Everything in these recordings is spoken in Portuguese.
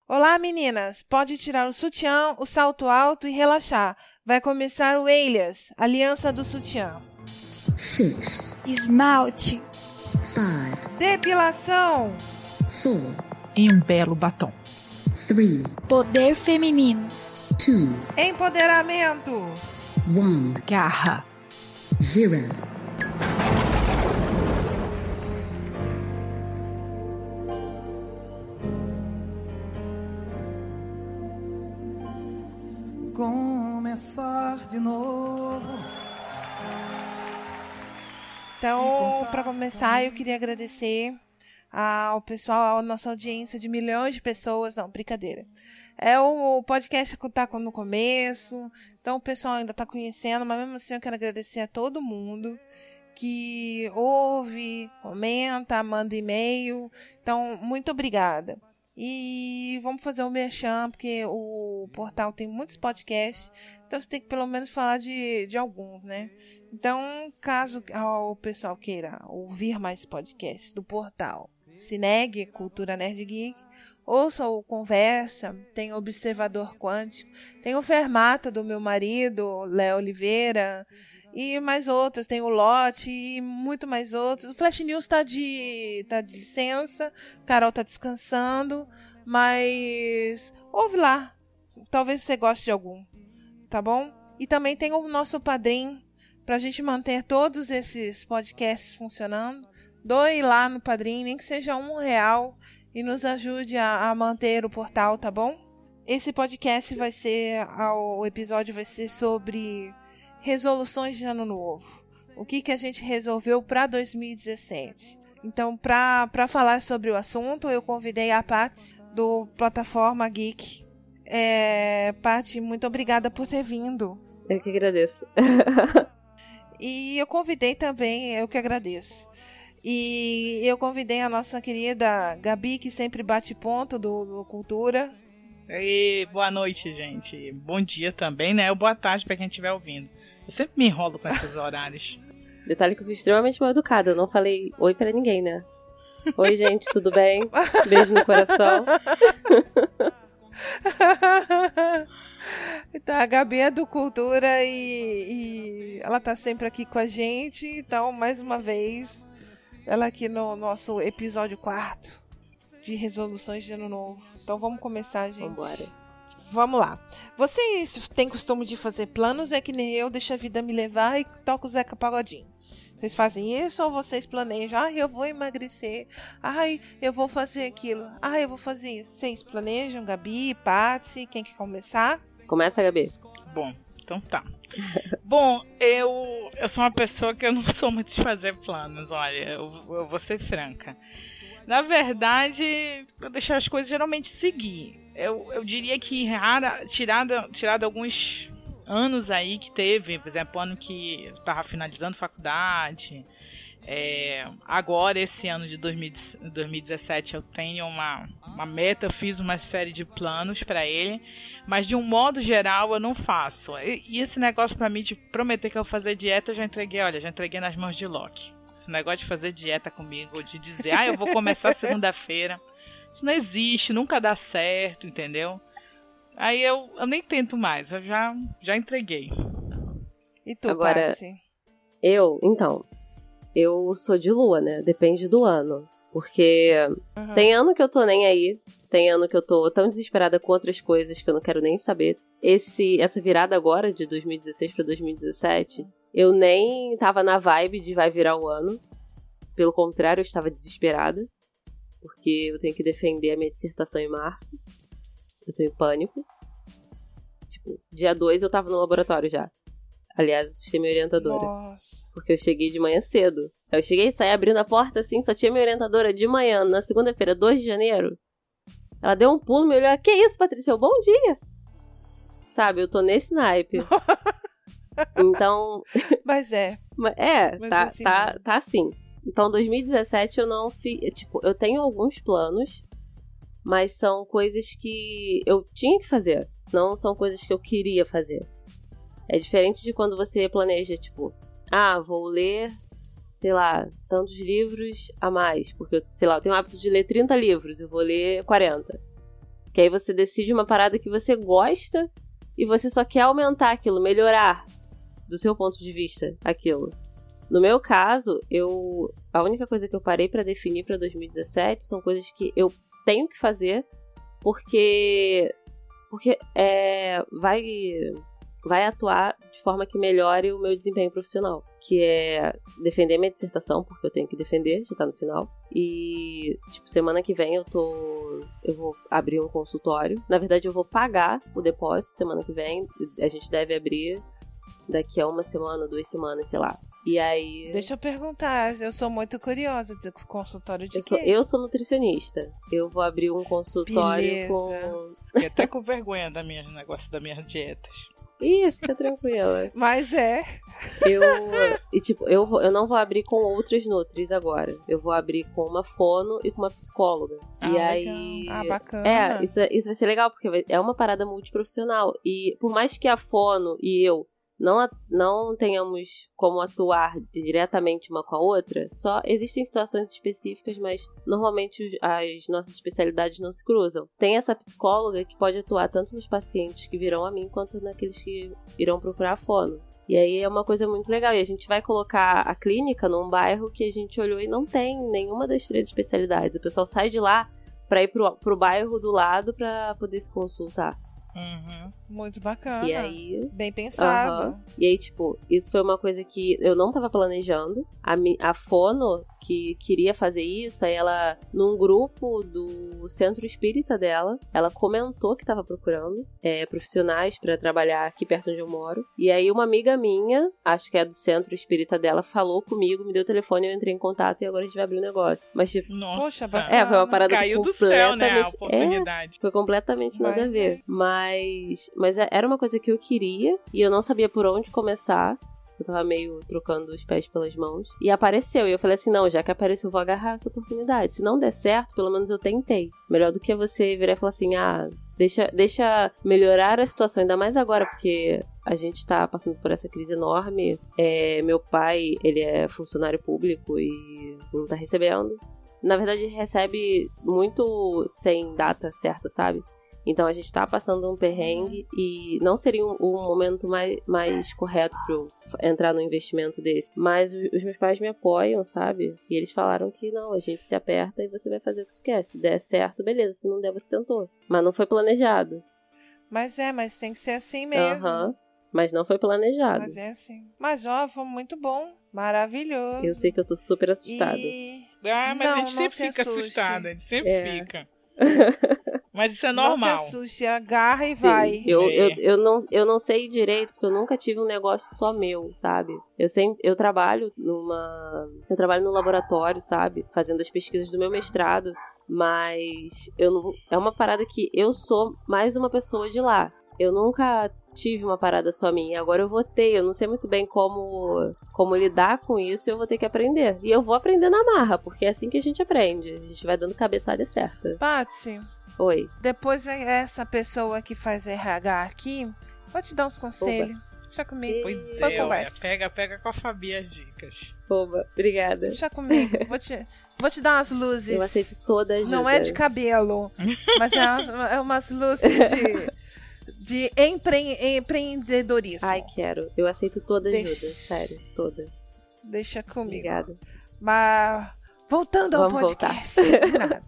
Olá, meninas! Pode tirar o sutiã, o salto alto e relaxar. Vai começar o Elias, Aliança do Sutiã. 6, Esmalte, 5, Depilação, 4, E um belo batom. 3, poder feminino, 2, empoderamento, 1, Garra. 0. Começar de novo. Então, para começar, eu queria agradecer ao pessoal, à nossa audiência de milhões de pessoas. Não, brincadeira. O podcast que está no começo, então o pessoal ainda está conhecendo, mas mesmo assim eu quero agradecer a todo mundo que ouve, comenta, manda e-mail. Então, muito obrigada. E vamos fazer um merchan, porque o portal tem muitos podcasts, então você tem que pelo menos falar de alguns, né? Então, caso o pessoal queira ouvir mais podcasts do portal Cineg, Cultura Nerd Geek, ouça o Conversa, tem o Observador Quântico, tem o Fermata do meu marido, Léo Oliveira, e mais outros, tem o Lote e muito mais outros. O Flash News tá de licença, Carol tá descansando, mas ouve lá, talvez você goste de algum, tá bom? E também tem o nosso Padrim, pra gente manter todos esses podcasts funcionando. Doe lá no Padrim, nem que seja R$1, e nos ajude a manter o portal, tá bom? Esse podcast o episódio vai ser sobre resoluções de ano novo. O que a gente resolveu para 2017. Então, para falar sobre o assunto, eu convidei a Paty, do Plataforma Geek. Paty, muito obrigada por ter vindo. Eu que agradeço. E eu convidei também, eu que agradeço. E eu convidei a nossa querida Gabi, que sempre bate ponto do Cultura. E boa noite, gente. Bom dia também, né? Ou boa tarde pra quem estiver ouvindo. Eu sempre me enrolo com esses horários. Detalhe que eu fui extremamente mal educada. Eu não falei oi pra ninguém, né? Oi, gente, tudo bem? Beijo no coração. Então, a Gabi é do Cultura e ela tá sempre aqui com a gente. Então, mais uma vez, ela aqui no nosso episódio 4 de resoluções de ano novo. Então, vamos começar, gente. Vambora. Vamos lá. Vocês têm costume de fazer planos? É que nem eu, deixa a vida me levar e toco o Zeca Pagodinho. Vocês fazem isso ou vocês planejam? Eu vou emagrecer. Eu vou fazer aquilo. Eu vou fazer isso. Vocês planejam? Gabi, Paty, quem quer começar? Começa, Gabi. Bom, então tá. Bom, eu sou uma pessoa que eu não sou muito de fazer planos, olha. Eu vou ser franca. Na verdade, eu deixo as coisas geralmente seguir. Eu diria que tirado alguns anos aí que teve, por exemplo, ano que eu estava finalizando faculdade, agora esse ano de 2017 eu tenho uma meta, eu fiz uma série de planos para ele, mas de um modo geral eu não faço. E esse negócio para mim de prometer que eu vou fazer dieta, eu já entreguei nas mãos de Loki. Esse negócio de fazer dieta comigo, de dizer, eu vou começar segunda-feira, isso não existe, nunca dá certo, entendeu? Aí eu nem tento mais, eu já entreguei. E tu, agora, Paty? Eu sou de lua, né? Depende do ano. Porque tem ano que eu tô nem aí, tem ano que eu tô tão desesperada com outras coisas que eu não quero nem saber. Essa virada agora, de 2016 pra 2017, eu nem tava na vibe de vai virar o ano. Pelo contrário, eu estava desesperada. Porque eu tenho que defender a minha dissertação em março. Eu tô em pânico. Tipo, dia 2 eu tava no laboratório já. Aliás, eu assustei minha orientadora. Nossa. Porque eu cheguei de manhã cedo. Eu cheguei, saí abrindo a porta assim, só tinha minha orientadora de manhã, na segunda-feira, 2 de janeiro. Ela deu um pulo, me olhou, que isso, Patrícia? Bom dia! Sabe, eu tô nesse naipe. Então... Mas Mas assim tá assim. Então, 2017 eu não fiz... Tipo, eu tenho alguns planos, mas são coisas que eu tinha que fazer. Não são coisas que eu queria fazer. É diferente de quando você planeja, tipo... vou ler, sei lá, tantos livros a mais. Porque, sei lá, eu tenho o hábito de ler 30 livros, eu vou ler 40. Que aí você decide uma parada que você gosta e você só quer aumentar aquilo, melhorar do seu ponto de vista aquilo. No meu caso, a única coisa que eu parei pra definir pra 2017 são coisas que eu tenho que fazer porque vai atuar de forma que melhore o meu desempenho profissional, que é defender minha dissertação, porque eu tenho que defender, já tá no final. E, semana que vem eu vou abrir um consultório. Na verdade, eu vou pagar o depósito semana que vem. A gente deve abrir daqui a 1 semana, 2 semanas, sei lá. E aí... Deixa eu perguntar, eu sou muito curiosa de consultório de quê? Eu sou nutricionista. Eu vou abrir um consultório. Beleza. Com... Fiquei até com vergonha do negócio das minhas dietas. Ih, fica tranquila. Mas eu não vou abrir com outras nutris agora. Eu vou abrir com uma fono e com uma psicóloga. E aí... Ah, bacana. Isso vai ser legal, porque é uma parada multiprofissional. E por mais que a fono e eu não tenhamos como atuar diretamente uma com a outra, só existem situações específicas, mas normalmente as nossas especialidades não se cruzam. Tem essa psicóloga que pode atuar tanto nos pacientes que virão a mim, quanto naqueles que irão procurar a fono. E aí é uma coisa muito legal. E a gente vai colocar a clínica num bairro que a gente olhou e não tem nenhuma das 3 especialidades. O pessoal sai de lá pra ir pro bairro do lado pra poder se consultar. Uhum. Muito bacana. E aí, bem pensado. E aí, isso foi uma coisa que eu não tava planejando. A fono que queria fazer isso, aí ela, num grupo do centro espírita dela, ela comentou que tava procurando profissionais pra trabalhar aqui perto onde eu moro. E aí uma amiga minha, acho que é do centro espírita dela, falou comigo, me deu o telefone, eu entrei em contato e agora a gente vai abrir um negócio. Mas nossa, poxa, bacana. Foi uma parada caiu do céu, né, a oportunidade. Foi completamente nada a ver. Mas era uma coisa que eu queria e eu não sabia por onde começar. Eu tava meio trocando os pés pelas mãos. E apareceu. E eu falei assim, não, já que apareceu, eu vou agarrar essa oportunidade. Se não der certo, pelo menos eu tentei. Melhor do que você virar e falar assim, deixa melhorar a situação. Ainda mais agora, porque a gente tá passando por essa crise enorme. Meu pai, ele é funcionário público e não tá recebendo. Na verdade, ele recebe muito sem data certa, sabe? Então a gente tá passando um perrengue e não seria um momento mais correto pra eu entrar no investimento desse. Mas os meus pais me apoiam, sabe? E eles falaram que não, a gente se aperta e você vai fazer o que tu quer. Se der certo, beleza. Se não der, você tentou. Mas não foi planejado. Mas tem que ser assim mesmo. Mas não foi planejado. Mas é assim. Mas foi muito bom. Maravilhoso. Eu sei que eu tô super assustada. Mas não, a gente sempre fica assustada. A gente sempre fica. Mas isso é normal. Não se assuste, agarra e vai. Eu não sei direito, porque eu nunca tive um negócio só meu, sabe? Eu trabalho no laboratório, sabe? Fazendo as pesquisas do meu mestrado, mas é uma parada que eu sou mais uma pessoa de lá. Eu nunca tive uma parada só minha, agora eu vou ter, eu não sei muito bem como lidar com isso, e eu vou ter que aprender. E eu vou aprender na marra, porque é assim que a gente aprende, a gente vai dando cabeçada certa. Patsy. Oi. Depois essa pessoa que faz RH aqui, vou te dar uns conselhos. Deixa comigo. Pois pega com a Fabi as dicas. Oba, obrigada. Deixa comigo, vou te dar umas luzes. Eu aceito toda a ajuda. Não é de cabelo, mas é umas luzes de empreendedorismo. Ai, quero. Eu aceito toda ajuda, sério, toda. Deixa comigo. Obrigada. Mas, voltando ao podcast. De nada.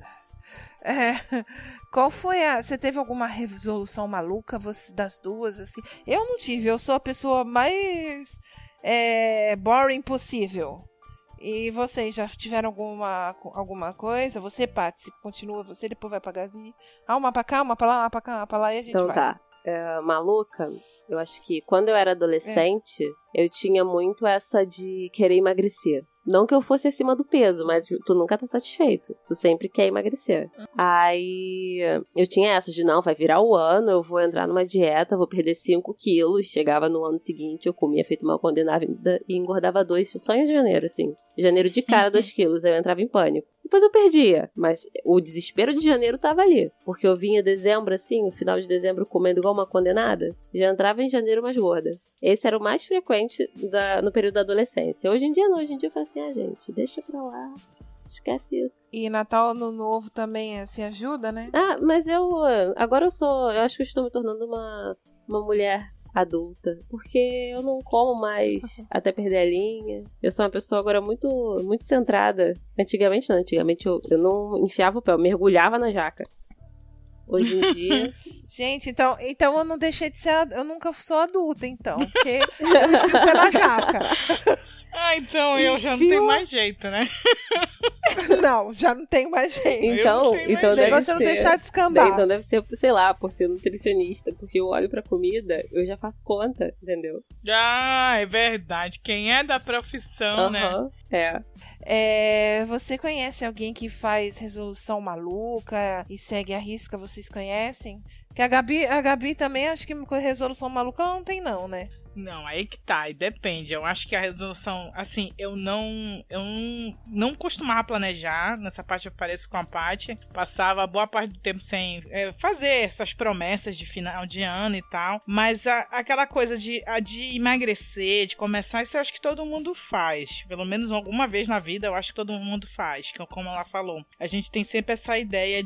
Qual foi você teve alguma resolução maluca das duas, assim? Eu não tive, eu sou a pessoa mais boring possível. E vocês já tiveram alguma coisa? Você, Paty, continua, você depois vai pra Gavi. Uma pra cá, uma pra lá, uma pra cá, uma pra lá, e a gente vai. Então tá. Maluca, eu acho que quando eu era adolescente, eu tinha muito essa de querer emagrecer. Não que eu fosse acima do peso, mas tu nunca tá satisfeito. Tu sempre quer emagrecer. Aí eu tinha essa de, não, vai virar o ano, eu vou entrar numa dieta, vou perder 5 quilos. Chegava no ano seguinte, eu comia feito mal condenada e engordava 2 só em janeiro, assim. Janeiro de cara, 2 quilos, aí eu entrava em pânico. Depois eu perdia, mas o desespero de janeiro tava ali. Porque eu vinha dezembro, assim, no final de dezembro, comendo igual uma condenada. Já entrava em janeiro mais gorda. Esse era o mais frequente no período da adolescência. Hoje em dia não, hoje em dia eu falo assim, gente, deixa pra lá. esquece isso. E Natal, Ano Novo também se ajuda, né? Ah, mas agora eu acho que eu estou me tornando uma mulher adulta, porque eu não como mais até perder a linha. Eu sou uma pessoa agora muito, muito centrada. Antigamente eu não enfiava o pé, eu mergulhava na jaca. Hoje em dia... Gente, então eu não deixei de ser... Eu nunca sou adulta, então. Porque eu enfio o pé na jaca. Ah, então eu já não tenho mais jeito, né? Não, já não tenho mais jeito. Então deve você não deixar de escambar. Então deve ser, sei lá, por ser nutricionista. Porque eu olho pra comida, eu já faço conta, entendeu? Ah, é verdade. Quem é da profissão, né? Você conhece alguém que faz resolução maluca e segue a risca? Vocês conhecem? Que a Gabi também, acho que resolução maluca não tem não, né? Não, aí que tá, e depende. Eu acho que a resolução, assim, eu não costumava planejar. Nessa parte eu pareço com a Paty. Passava boa parte do tempo sem fazer essas promessas de final de ano e tal. Mas aquela coisa de emagrecer, de começar, isso eu acho que todo mundo faz. Pelo menos alguma vez na vida eu acho que todo mundo faz. Como ela falou, a gente tem sempre essa ideia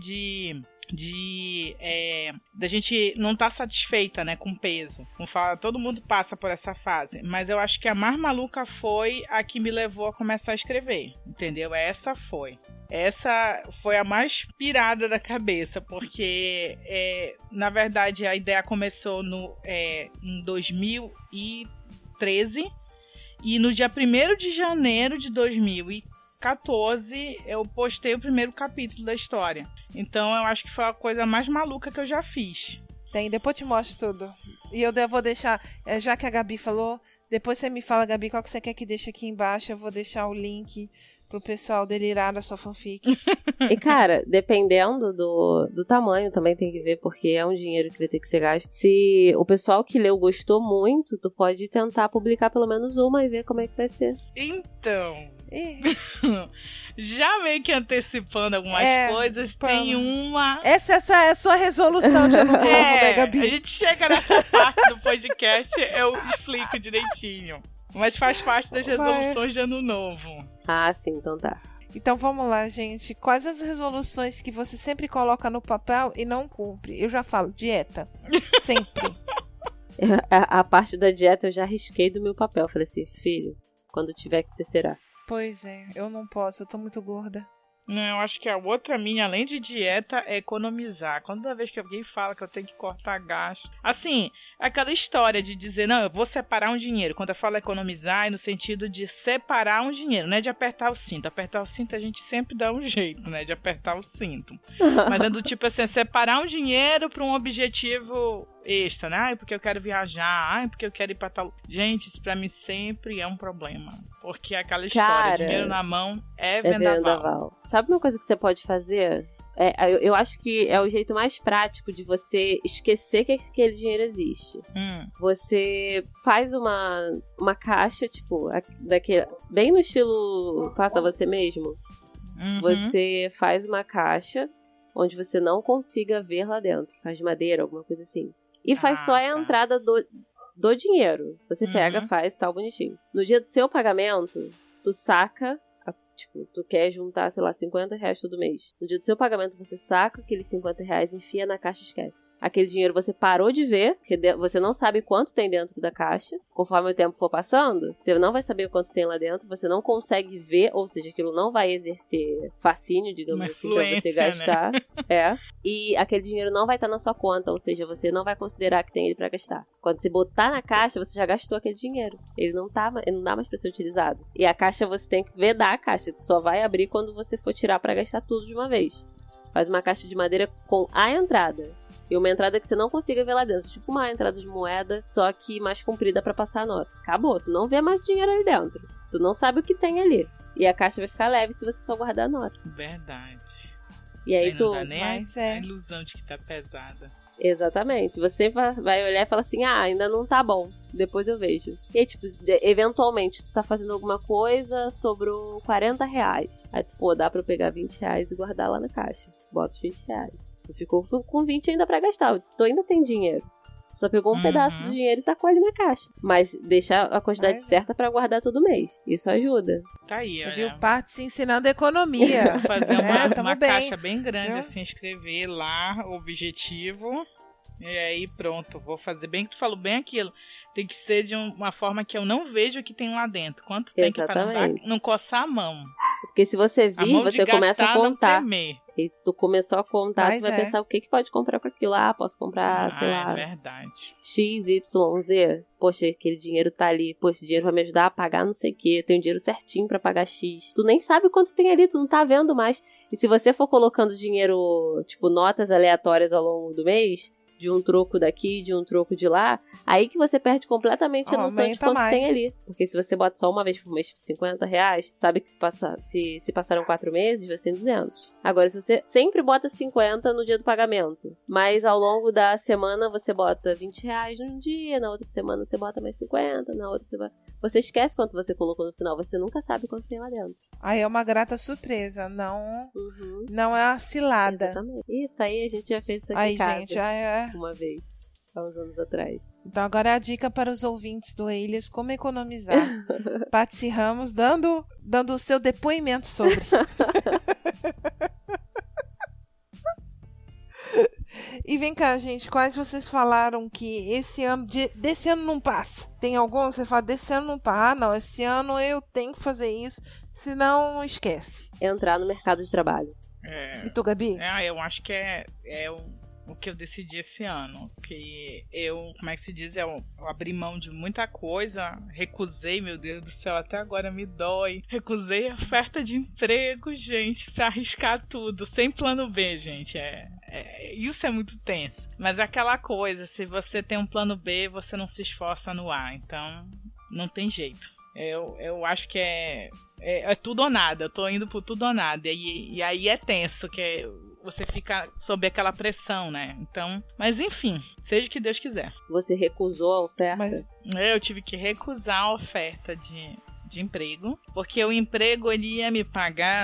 da gente não estar satisfeita, né, com o peso. Como fala, todo mundo passa por essa fase, mas eu acho que a mais maluca foi a que me levou a começar a escrever, entendeu? Essa foi a mais pirada da cabeça, porque na verdade a ideia começou em 2013 e no dia 1º de janeiro de 2014 eu postei o primeiro capítulo da história. Então eu acho que foi a coisa mais maluca que eu já fiz. Depois eu te mostro tudo. E eu vou deixar, já que a Gabi falou, depois você me fala, Gabi, qual que você quer que deixe aqui embaixo. Eu vou deixar o link pro pessoal delirar da sua fanfic. E cara, dependendo do tamanho também tem que ver, porque é um dinheiro que vai ter que ser gasto. Se o pessoal que leu gostou muito, tu pode tentar publicar pelo menos uma e ver como é que vai ser. Então... Já meio que antecipando algumas coisas, tem uma... Essa é a sua resolução de ano novo, né, Gabi? A gente chega nessa parte do podcast, eu explico direitinho. Mas faz parte das resoluções de ano novo. Ah, sim, então tá. Então vamos lá, gente. Quais as resoluções que você sempre coloca no papel e não cumpre? Eu já falo, dieta. Sempre. A parte da dieta eu já risquei do meu papel. Falei assim, filho, quando tiver que você será. Pois é, eu não posso, eu tô muito gorda. Não, eu acho que a outra minha, além de dieta, é economizar. Toda vez que alguém fala que eu tenho que cortar gasto... Assim, aquela história de dizer, não, eu vou separar um dinheiro. Quando eu falo economizar, é no sentido de separar um dinheiro, não é de apertar o cinto. Apertar o cinto a gente sempre dá um jeito, né, de apertar o cinto. Mas é do tipo assim, separar um dinheiro para um objetivo extra, né? Porque eu quero viajar, porque eu quero ir pra tal... Gente, isso pra mim sempre é um problema. Porque aquela história, dinheiro na mão é vendaval. Sabe uma coisa que você pode fazer? Eu acho que é o jeito mais prático de você esquecer que aquele dinheiro existe. Você faz uma caixa, tipo, bem no estilo faça você mesmo. Você faz uma caixa onde você não consiga ver lá dentro. Faz de madeira, alguma coisa assim. E faz só a entrada do dinheiro. Você pega, faz tal bonitinho. No dia do seu pagamento, tu saca, tipo, tu quer juntar, sei lá, R$50 todo mês. No dia do seu pagamento, você saca aqueles R$50, enfia na caixa e esquece. Aquele dinheiro você parou de ver, porque você não sabe quanto tem dentro da caixa. Conforme o tempo for passando, você não vai saber quanto tem lá dentro, você não consegue ver, ou seja, aquilo não vai exercer fascínio, digamos assim, pra você gastar. Né? E aquele dinheiro não vai estar na sua conta, ou seja, você não vai considerar que tem ele pra gastar. Quando você botar na caixa, você já gastou aquele dinheiro. Ele não dá mais pra ser utilizado. E a caixa, você tem que vedar a caixa. Só vai abrir quando você for tirar pra gastar tudo de uma vez. Faz uma caixa de madeira com a entrada. E uma entrada que você não consiga ver lá dentro. Tipo uma entrada de moeda, só que mais comprida pra passar a nota. Acabou, tu não vê mais dinheiro ali dentro. Tu não sabe o que tem ali. E a caixa vai ficar leve se você só guardar a nota. Verdade. E aí não dá nem a ilusão de que tá pesada. Exatamente. Você vai olhar e falar assim, ainda não tá bom. Depois eu vejo. E aí, tipo, eventualmente, tu tá fazendo alguma coisa, sobrou R$40. Aí, pô, dá pra eu pegar R$20 e guardar lá na caixa. Bota os R$20. Tu ficou com 20 ainda pra gastar. Tu ainda tem dinheiro. Só pegou um pedaço do dinheiro e tacou ali na caixa. Mas deixar a quantidade certa pra guardar todo mês. Isso ajuda. Tá aí, Você olha. viu parte se ensinando economia. Fazer uma bem. caixa bem grande, assim, escrever lá o objetivo. E aí pronto, vou fazer bem que tu falou bem aquilo. Tem que ser de uma forma que eu não vejo o que tem lá dentro. Quanto tem que pra não coçar a mão. Porque se você vir, você começa a contar. E tu começou a contar, Mas tu vai pensar o que pode comprar com aquilo. Ah, posso comprar, sei lá. É verdade. X, Y, Z. Poxa, aquele dinheiro tá ali. Pô, esse dinheiro vai me ajudar a pagar não sei o quê. Tem um dinheiro certinho pra pagar X. Tu nem sabe quanto tem ali, tu não tá vendo mais. E se você for colocando dinheiro, tipo, notas aleatórias ao longo do mês, de um troco daqui, de um troco de lá, aí que você perde completamente a noção de quanto tem ali. Porque se você bota só uma vez por mês R$50, sabe que se passaram 4 meses, vai ser 200. Agora, se você sempre bota 50 no dia do pagamento, mas ao longo da semana você bota R$20 num dia, na outra semana você bota mais 50, na outra você esquece quanto você colocou no final, você nunca sabe quanto tem lá dentro. Aí é uma grata surpresa, não é uma cilada. Exatamente. Isso aí a gente já fez isso aqui em casa uma vez, há uns anos atrás. Então agora é a dica para os ouvintes do Ilhas, como economizar. Patsy Ramos dando o seu depoimento sobre. E vem cá, gente, quais vocês falaram que desse ano não passa? Tem algum que você fala, desse ano não passa? Ah, não, esse ano eu tenho que fazer isso, senão esquece. Entrar no mercado de trabalho. E tu, Gabi? Eu acho que é o que eu decidi esse ano. Que eu, como é que se diz? Eu abri mão de muita coisa, recusei, meu Deus do céu, até agora me dói. Recusei a oferta de emprego, gente, pra arriscar tudo, sem plano B, gente. Isso é muito tenso. Mas é aquela coisa, se você tem um plano B, você não se esforça no A, então não tem jeito. Eu acho que é tudo ou nada, eu tô indo por tudo ou nada. E aí é tenso, que você fica sob aquela pressão, né? Então, mas enfim, seja o que Deus quiser. Você recusou a oferta? Eu tive que recusar a oferta de emprego, porque o emprego ele ia me pagar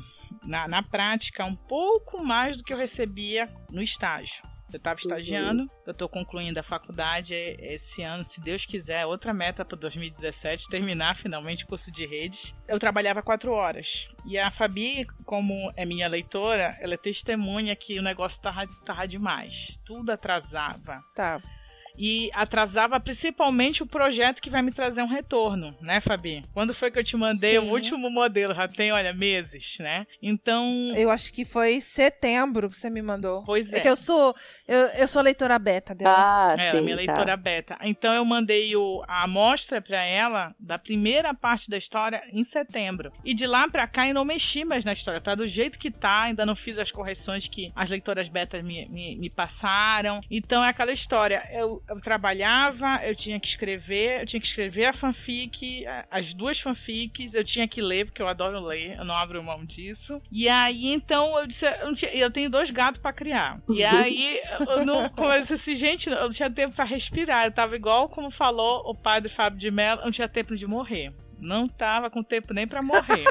na prática um pouco mais do que eu recebia no estágio. Eu estava estagiando, eu estou concluindo a faculdade esse ano, se Deus quiser, outra meta para 2017, terminar finalmente o curso de redes. Eu trabalhava 4 horas. E a Fabi, como é minha leitora, ela é testemunha que o negócio tava demais. Tudo atrasava. Tá. E atrasava principalmente o projeto que vai me trazer um retorno, né, Fabi? Quando foi que eu te mandei o último modelo? Já tem, olha, meses, né? Então... Eu acho que foi setembro que você me mandou. Pois é. É que eu sou leitora beta dela. Ela é minha leitora beta. Então eu mandei a amostra pra ela da primeira parte da história em setembro. E de lá pra cá eu não mexi mais na história. Tá do jeito que tá, ainda não fiz as correções que as leitoras beta me passaram. Então é aquela história. Eu trabalhava, eu tinha que escrever a fanfic, as 2 fanfics, eu tinha que ler, porque eu adoro ler, eu não abro mão disso. E aí, então, eu disse, eu tenho 2 gatos pra criar. E aí, eu disse assim, gente, eu não tinha tempo pra respirar, eu tava igual como falou o padre Fábio de Mello, eu não tinha tempo de morrer. Não tava com tempo nem pra morrer.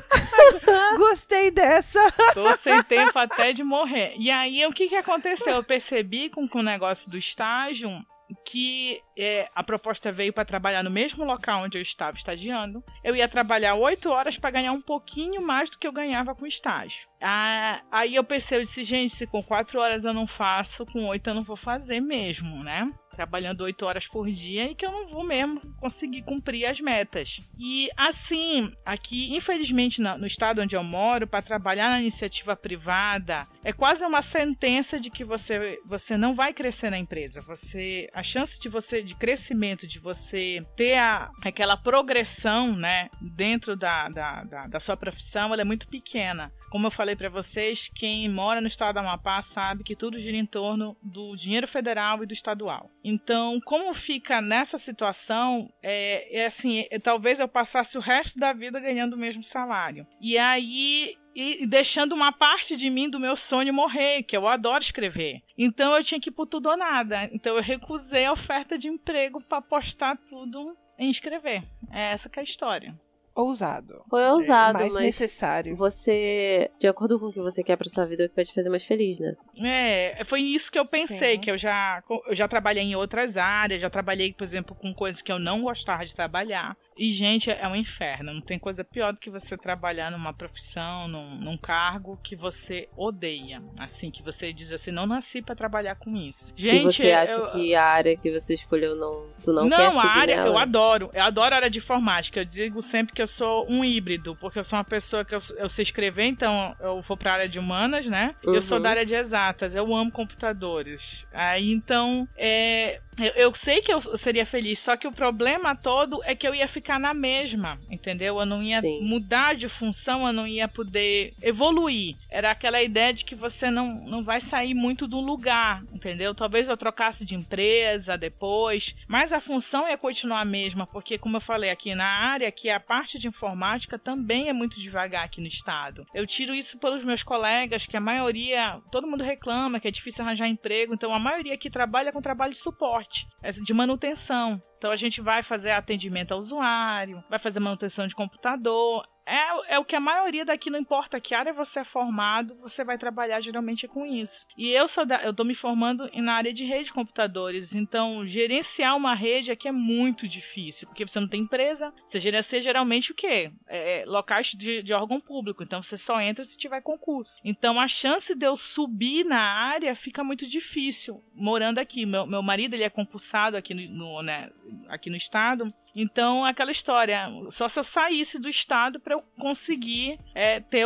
Gostei dessa. Tô sem tempo até de morrer. E aí, o que aconteceu? Eu percebi com o negócio do estágio que a proposta veio para trabalhar no mesmo local onde eu estava estagiando. Eu ia trabalhar 8 horas para ganhar um pouquinho mais do que eu ganhava com estágio. Aí eu pensei, eu disse, gente, se com 4 horas eu não faço, com 8 eu não vou fazer mesmo, né? Trabalhando 8 horas por dia e que eu não vou mesmo conseguir cumprir as metas. E assim, aqui, infelizmente, no estado onde eu moro, para trabalhar na iniciativa privada, é quase uma sentença de que você não vai crescer na empresa. A chance de crescimento, de você ter aquela progressão, né, dentro da sua profissão, ela é muito pequena. Como eu falei para vocês, quem mora no estado do Amapá sabe que tudo gira em torno do dinheiro federal e do estadual. Então, como fica nessa situação, assim, talvez eu passasse o resto da vida ganhando o mesmo salário. E aí, deixando uma parte de mim, do meu sonho, morrer, que eu adoro escrever. Então, eu tinha que ir por tudo ou nada. Então, eu recusei a oferta de emprego para apostar tudo em escrever. É essa que é a história. ousado. Foi ousado, mas mas necessário. você, de acordo com o que você quer pra sua vida, é o que vai te fazer mais feliz, né? Foi isso que eu pensei, Sim. que eu já trabalhei em outras áreas, já trabalhei, por exemplo, com coisas que eu não gostava de trabalhar. E, gente, é um inferno. Não tem coisa pior do que você trabalhar numa profissão, num cargo que você odeia. Assim, que você diz assim, não nasci pra trabalhar com isso. Gente, e você acha que a área que você escolheu tu não quer seguir a área nela? eu adoro. Eu adoro a área de informática. Eu digo sempre que eu sou um híbrido, porque eu sou uma pessoa que eu sei escrever, então eu vou pra área de humanas, né? Uhum. Eu sou da área de exatas, eu amo computadores. Aí, então, eu sei que eu seria feliz, só que o problema todo é que eu ia ficar na mesma, entendeu? Eu não ia mudar de função, eu não ia poder evoluir. Era aquela ideia de que você não vai sair muito do lugar, entendeu? Talvez eu trocasse de empresa depois, mas a função ia continuar a mesma, porque, como eu falei aqui na área, que a parte de informática também é muito devagar aqui no estado. Eu tiro isso pelos meus colegas, que a maioria, todo mundo reclama que é difícil arranjar emprego, então a maioria aqui trabalha com trabalho de suporte, de manutenção. Então a gente vai fazer atendimento ao usuário, vai fazer manutenção de computador. É o que a maioria daqui, não importa que área você é formado, você vai trabalhar geralmente com isso. E eu tô me formando na área de rede de computadores, então gerenciar uma rede aqui é muito difícil, porque você não tem empresa, você gerencia geralmente o quê? Locais de órgão público, então você só entra se tiver concurso. Então a chance de eu subir na área fica muito difícil, morando aqui. Meu marido, ele é concursado aqui aqui no estado. Então, aquela história, só se eu saísse do estado para eu conseguir ter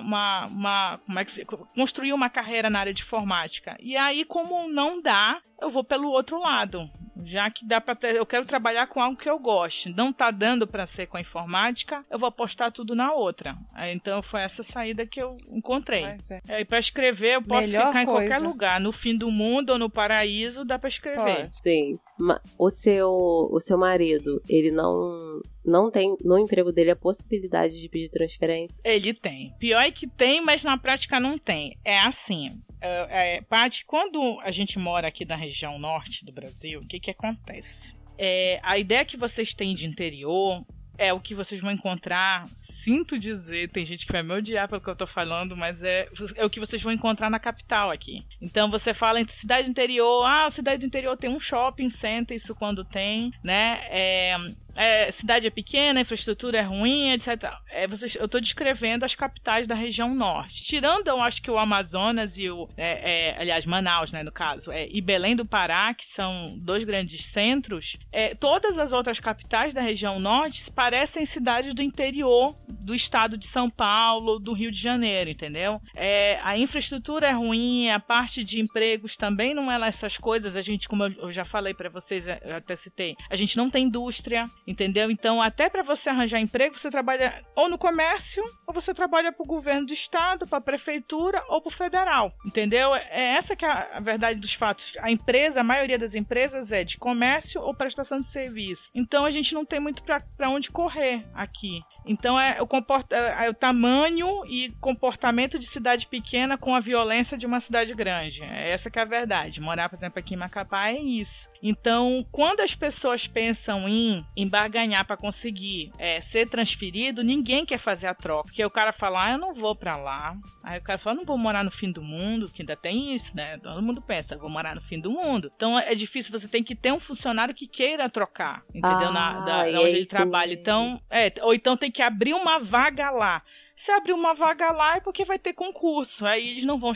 construir uma carreira na área de informática. E aí, como não dá, eu vou pelo outro lado. Já que dá para eu quero trabalhar com algo que eu goste. Não tá dando para ser com a informática, eu vou apostar tudo na outra. Então foi essa saída que eu encontrei. E para escrever, eu posso ficar em qualquer lugar, no fim do mundo ou no paraíso, dá para escrever. Pode. Sim. O seu marido, ele não tem no emprego dele a possibilidade de pedir transferência? Ele tem. Pior é que tem, mas na prática não tem. É assim. Paty, quando a gente mora aqui na região norte do Brasil, o que acontece? A ideia que vocês têm de interior é o que vocês vão encontrar, sinto dizer, tem gente que vai me odiar pelo que eu tô falando, mas é o que vocês vão encontrar na capital aqui. Então você fala entre cidade do interior, cidade do interior tem um shopping center, isso quando tem, né? Cidade é pequena, a infraestrutura é ruim, etc. Eu estou descrevendo as capitais da região norte. Tirando, eu acho que o Amazonas e aliás, Manaus, né, no caso, e Belém do Pará, que são dois grandes centros, todas as outras capitais da região norte parecem cidades do interior do estado de São Paulo, do Rio de Janeiro, entendeu? A infraestrutura é ruim, a parte de empregos também não é lá essas coisas. A gente, como eu já falei para vocês, eu até citei, a gente não tem indústria, entendeu? Então, até para você arranjar emprego, você trabalha ou no comércio, ou você trabalha para o governo do estado, para a prefeitura ou para o federal, entendeu? Essa que é a verdade dos fatos. A maioria das empresas é de comércio ou prestação de serviço. Então, a gente não tem muito para onde correr aqui. Então, o tamanho e comportamento de cidade pequena com a violência de uma cidade grande. Essa que é a verdade. Morar, por exemplo, aqui em Macapá é isso. Então, quando as pessoas pensam em barganhar para conseguir ser transferido, ninguém quer fazer a troca. Porque o cara fala, eu não vou para lá. Aí o cara fala, não vou morar no fim do mundo, que ainda tem isso, né? Todo mundo pensa, eu vou morar no fim do mundo. Então, é difícil, você tem que ter um funcionário que queira trocar, entendeu? Onde ele trabalha. Então, ou então tem que abrir uma vaga lá. Se abrir uma vaga lá é porque vai ter concurso. Aí eles não vão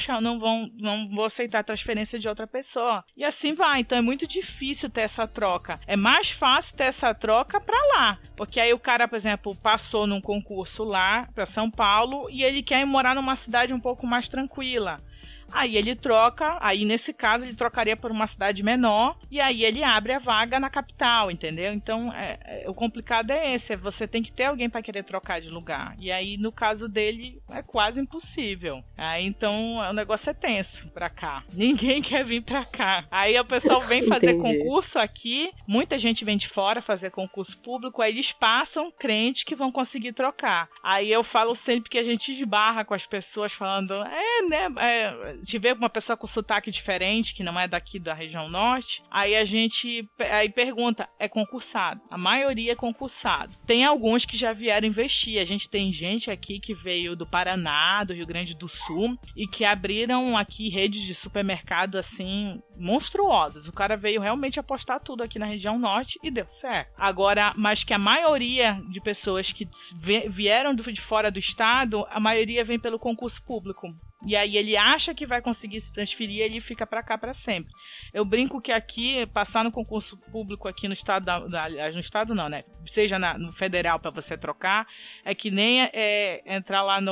aceitar a transferência de outra pessoa. E assim vai. Então é muito difícil ter essa troca. É mais fácil ter essa troca pra lá. Porque aí o cara, por exemplo, passou num concurso lá pra São Paulo e ele quer ir morar numa cidade um pouco mais tranquila. Aí ele troca, aí nesse caso ele trocaria por uma cidade menor e aí ele abre a vaga na capital, entendeu? Então o complicado é esse, você tem que ter alguém para querer trocar de lugar. E aí no caso dele é quase impossível. Aí então o negócio é tenso pra cá. Ninguém quer vir pra cá. Aí o pessoal vem fazer concurso aqui, muita gente vem de fora fazer concurso público, aí eles passam crente que vão conseguir trocar. Aí eu falo sempre que a gente esbarra com as pessoas falando, tiver uma pessoa com sotaque diferente, que não é daqui da região norte, aí a gente pergunta, é concursado? A maioria é concursado. Tem alguns que já vieram investir. A gente tem gente aqui que veio do Paraná, do Rio Grande do Sul, e que abriram aqui redes de supermercado, assim, monstruosas. O cara veio realmente apostar tudo aqui na região norte e deu certo. Agora, mas que a maioria de pessoas que vieram de fora do estado, a maioria vem pelo concurso público. E aí ele acha que vai conseguir se transferir e ele fica pra cá pra sempre. Eu brinco que aqui, passar no concurso público aqui no estado, no estado não, né? Seja no federal pra você trocar, é que nem entrar lá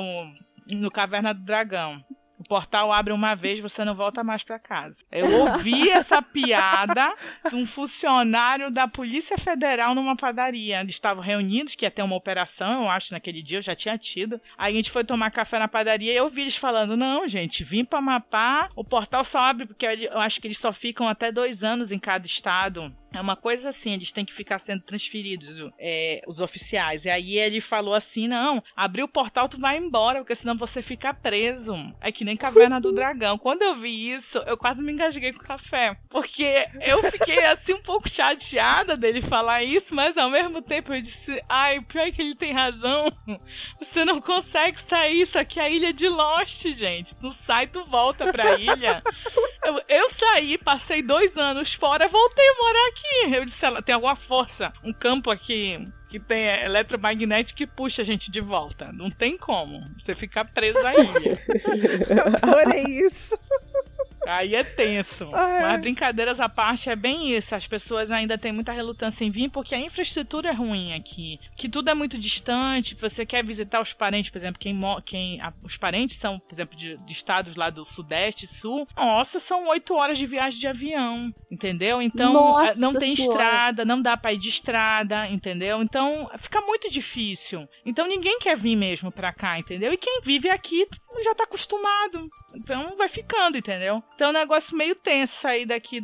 no Caverna do Dragão. O portal abre uma vez, você não volta mais pra casa. Eu ouvi essa piada de um funcionário da Polícia Federal numa padaria. Eles estavam reunidos, que ia ter uma operação, eu acho, naquele dia, eu já tinha tido. Aí a gente foi tomar café na padaria e eu ouvi eles falando, não, gente, vim pra Amapá, o portal só abre, porque eu acho que eles só ficam até 2 anos em cada estado. É uma coisa assim, eles têm que ficar sendo transferidos, os oficiais. E aí ele falou assim, não, abrir o portal tu vai embora, porque senão você fica preso. É que nem Caverna do Dragão. Quando eu vi isso, eu quase me engasguei com o café. Porque eu fiquei assim um pouco chateada dele falar isso, mas ao mesmo tempo eu disse, ai, pior que ele tem razão. Você não consegue sair, isso aqui é a ilha de Lost, gente. Tu sai, tu volta pra ilha. Eu saí, passei 2 anos fora, voltei a morar aqui. Eu disse, ela tem alguma força, um campo aqui que tem eletromagnético que puxa a gente de volta. Não tem como você ficar preso à ilha. Eu adorei isso. Aí é tenso. Mas brincadeiras à parte, é bem isso. As pessoas ainda têm muita relutância em vir porque a infraestrutura é ruim aqui. Que tudo é muito distante. Você quer visitar os parentes, por exemplo, os parentes são, por exemplo, de estados lá do Sudeste, Sul. Nossa, são 8 horas de viagem de avião, entendeu? Então, Nossa não tem senhora. estrada, não dá pra ir de estrada, entendeu? Então, fica muito difícil. Então, ninguém quer vir mesmo pra cá, entendeu? E quem vive aqui já tá acostumado. Então, vai ficando, entendeu? Então é um negócio meio tenso sair daqui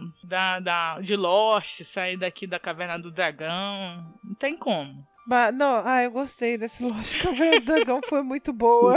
de Lost, sair daqui da Caverna do Dragão. Não tem como. Eu gostei desse Lost. Caverna do Dragão foi muito boa.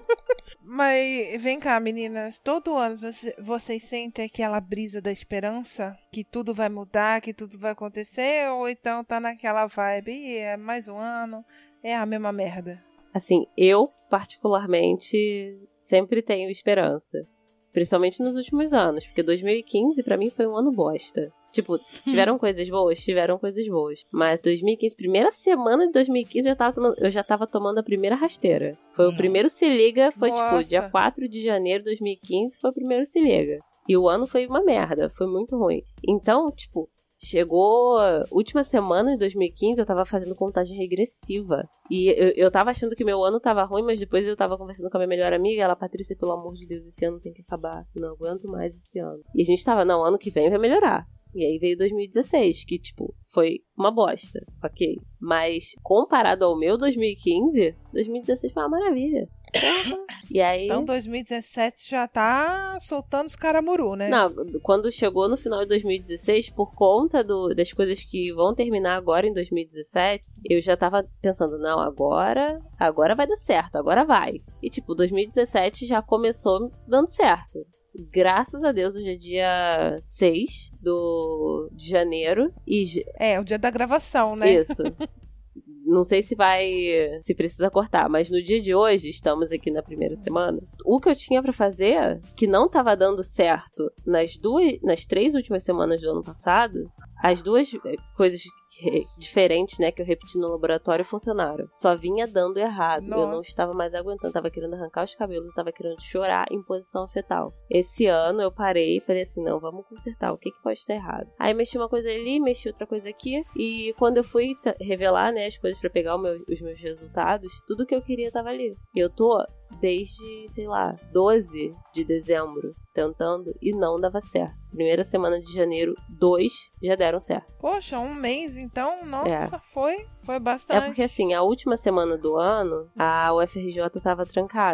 Mas vem cá, meninas. Todo ano vocês sentem aquela brisa da esperança? Que tudo vai mudar, que tudo vai acontecer? Ou então tá naquela vibe? E é mais um ano, é a mesma merda? Assim, eu particularmente sempre tenho esperança. Principalmente nos últimos anos, porque 2015 pra mim foi um ano bosta. Tipo, tiveram coisas boas? Tiveram coisas boas. Mas 2015, primeira semana de 2015, eu já tava tomando a primeira rasteira. Foi o primeiro Se Liga, foi Nossa. Tipo, dia 4 de janeiro de 2015, foi o primeiro Se Liga. E o ano foi uma merda, foi muito ruim. Então, tipo, chegou a última semana de 2015, eu tava fazendo contagem regressiva. E eu tava achando que meu ano tava ruim, mas depois eu tava conversando com a minha melhor amiga. Ela, Patrícia, pelo amor de Deus, esse ano tem que acabar. Não aguento mais esse ano. E a gente tava, não, ano que vem vai melhorar. E aí veio 2016, que, tipo, foi uma bosta, ok? Mas, comparado ao meu 2015, 2016 foi uma maravilha. E aí... Então 2017 já tá soltando os caramuru, né? Não, quando chegou no final de 2016, por conta das coisas que vão terminar agora em 2017, eu já tava pensando, não, agora vai dar certo, agora vai. E tipo, 2017 já começou dando certo. Graças a Deus, hoje é dia 6 de janeiro. É, o dia da gravação, né? Isso. Não sei se precisa cortar, mas no dia de hoje, estamos aqui na primeira semana. O que eu tinha pra fazer, que não tava dando certo nas 3 últimas semanas do ano passado, as 2 coisas diferentes, né, que eu repeti no laboratório funcionaram. Só vinha dando errado. Nossa. Eu não estava mais aguentando, tava querendo arrancar os cabelos, tava querendo chorar em posição fetal. Esse ano eu parei e falei assim, não, vamos consertar, o que pode estar errado? Aí mexi uma coisa ali, mexi outra coisa aqui, e quando eu fui revelar, né, as coisas pra pegar os meus resultados, tudo que eu queria tava ali. E eu tô desde, sei lá, 12 de dezembro tentando e não dava certo. Primeira semana de janeiro, 2 já deram certo. Poxa, um mês então, nossa, foi bastante. É porque assim, a última semana do ano, a UFRJ tava trancada.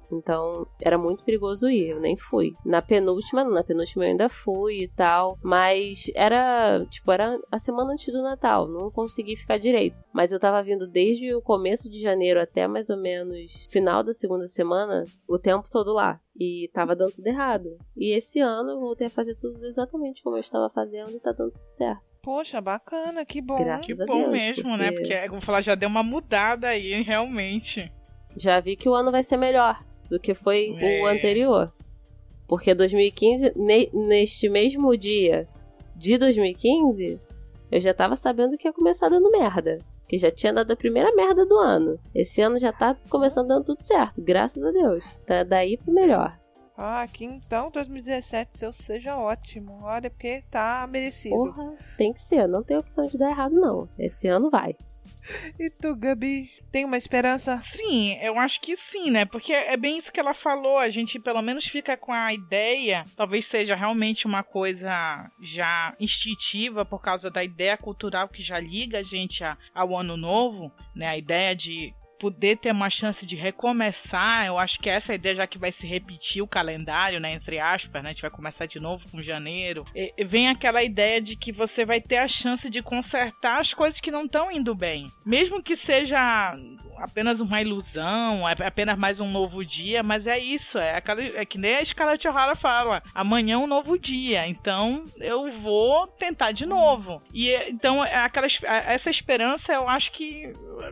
Então, era muito perigoso ir, eu nem fui. Na penúltima eu ainda fui e tal. Mas era a semana antes do Natal, não consegui ficar direito. Mas eu tava vindo desde o começo de janeiro até mais ou menos final da segunda semana, o tempo todo lá. E tava dando tudo errado. E esse ano eu voltei a fazer tudo exatamente como eu estava fazendo e tá dando tudo certo. Poxa, bacana, que bom. Graças Que a bom Deus, mesmo, né? Porque, eu vou falar, já deu uma mudada aí, realmente. Já vi que o ano vai ser melhor do que foi o anterior. Porque 2015, neste mesmo dia de 2015, eu já tava sabendo que ia começar dando merda. Que já tinha dado a primeira merda do ano. Esse ano já tá começando dando tudo certo, graças a Deus. Tá daí pro melhor. Que então 2017 seu seja ótimo. Olha, porque tá merecido. Porra, tem que ser. Não tem opção de dar errado, não. Esse ano vai. E tu, Gabi, tem uma esperança? Sim, eu acho que sim, né? Porque é bem isso que ela falou. A gente pelo menos fica com a ideia, talvez seja realmente uma coisa já instintiva por causa da ideia cultural que já liga a gente ao ano novo, né? A ideia de poder ter uma chance de recomeçar. Eu acho que essa ideia, já que vai se repetir o calendário, né, entre aspas, né, a gente vai começar de novo com janeiro, e vem aquela ideia de que você vai ter a chance de consertar as coisas que não estão indo bem, mesmo que seja apenas uma ilusão, apenas mais um novo dia, mas é isso, é que nem a Scarlett O'Hara fala, amanhã é um novo dia, então eu vou tentar de novo. E então essa esperança, eu acho que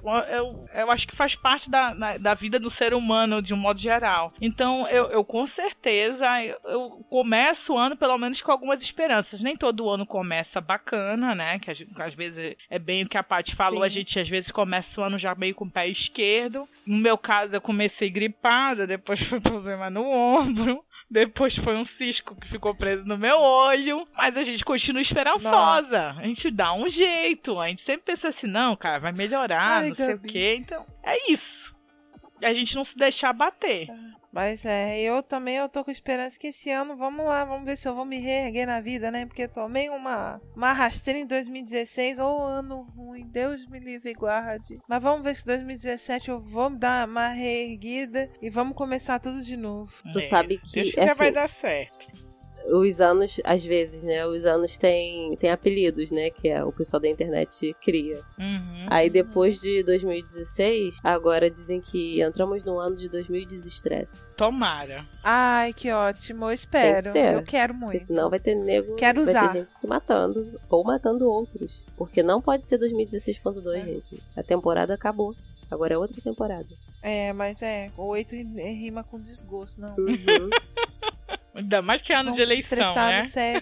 faz parte da vida do ser humano de um modo geral. Então eu com certeza eu começo o ano pelo menos com algumas esperanças. Nem todo ano começa bacana, né? Que às vezes é bem o que a Paty falou. Sim. A gente às vezes começa o ano já meio com o pé esquerdo. No meu caso eu comecei gripada, depois foi problema no ombro. Depois foi um cisco que ficou preso no meu olho. Mas a gente continua esperançosa. Nossa. A gente dá um jeito. A gente sempre pensa assim, não, cara, vai melhorar, não sei o quê. Então, é isso. A gente não se deixar bater. Mas eu tô com esperança que esse ano, vamos lá, vamos ver se eu vou me reerguer na vida, né? Porque eu tomei uma rasteira em 2016, ano ruim, Deus me livre e guarde. Mas vamos ver se 2017 eu vou me dar uma reerguida e vamos começar tudo de novo. Tu sabe que já vai dar certo. Os anos, às vezes, né? Os anos têm apelidos, né? Que o pessoal da internet cria. Uhum. Aí depois de 2016, agora dizem que entramos no ano de 2000 desestresse. Tomara. Ai, que ótimo. Eu espero. Eu quero muito. Porque senão vai ter Quero usar. Vai ter gente se matando. Ou matando outros. Porque não pode ser 2016.2, gente. A temporada acabou. Agora é outra temporada. Mas 8 rima com desgosto, não. Uhum. Ainda mais que é ano de eleição, né?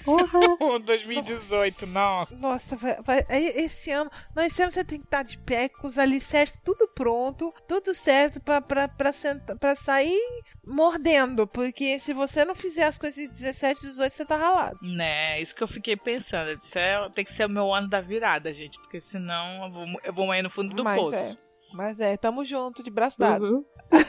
2018, nossa. Nossa, esse ano você tem que estar de pé, com os alicerces tudo pronto, tudo certo pra sair mordendo. Porque se você não fizer as coisas de 17, 18, você tá ralado. Né, isso que eu fiquei pensando. Eu disse, tem que ser o meu ano da virada, gente. Porque senão eu vou morrer no fundo do poço. Mas tamo junto, de braço dado. Uhum.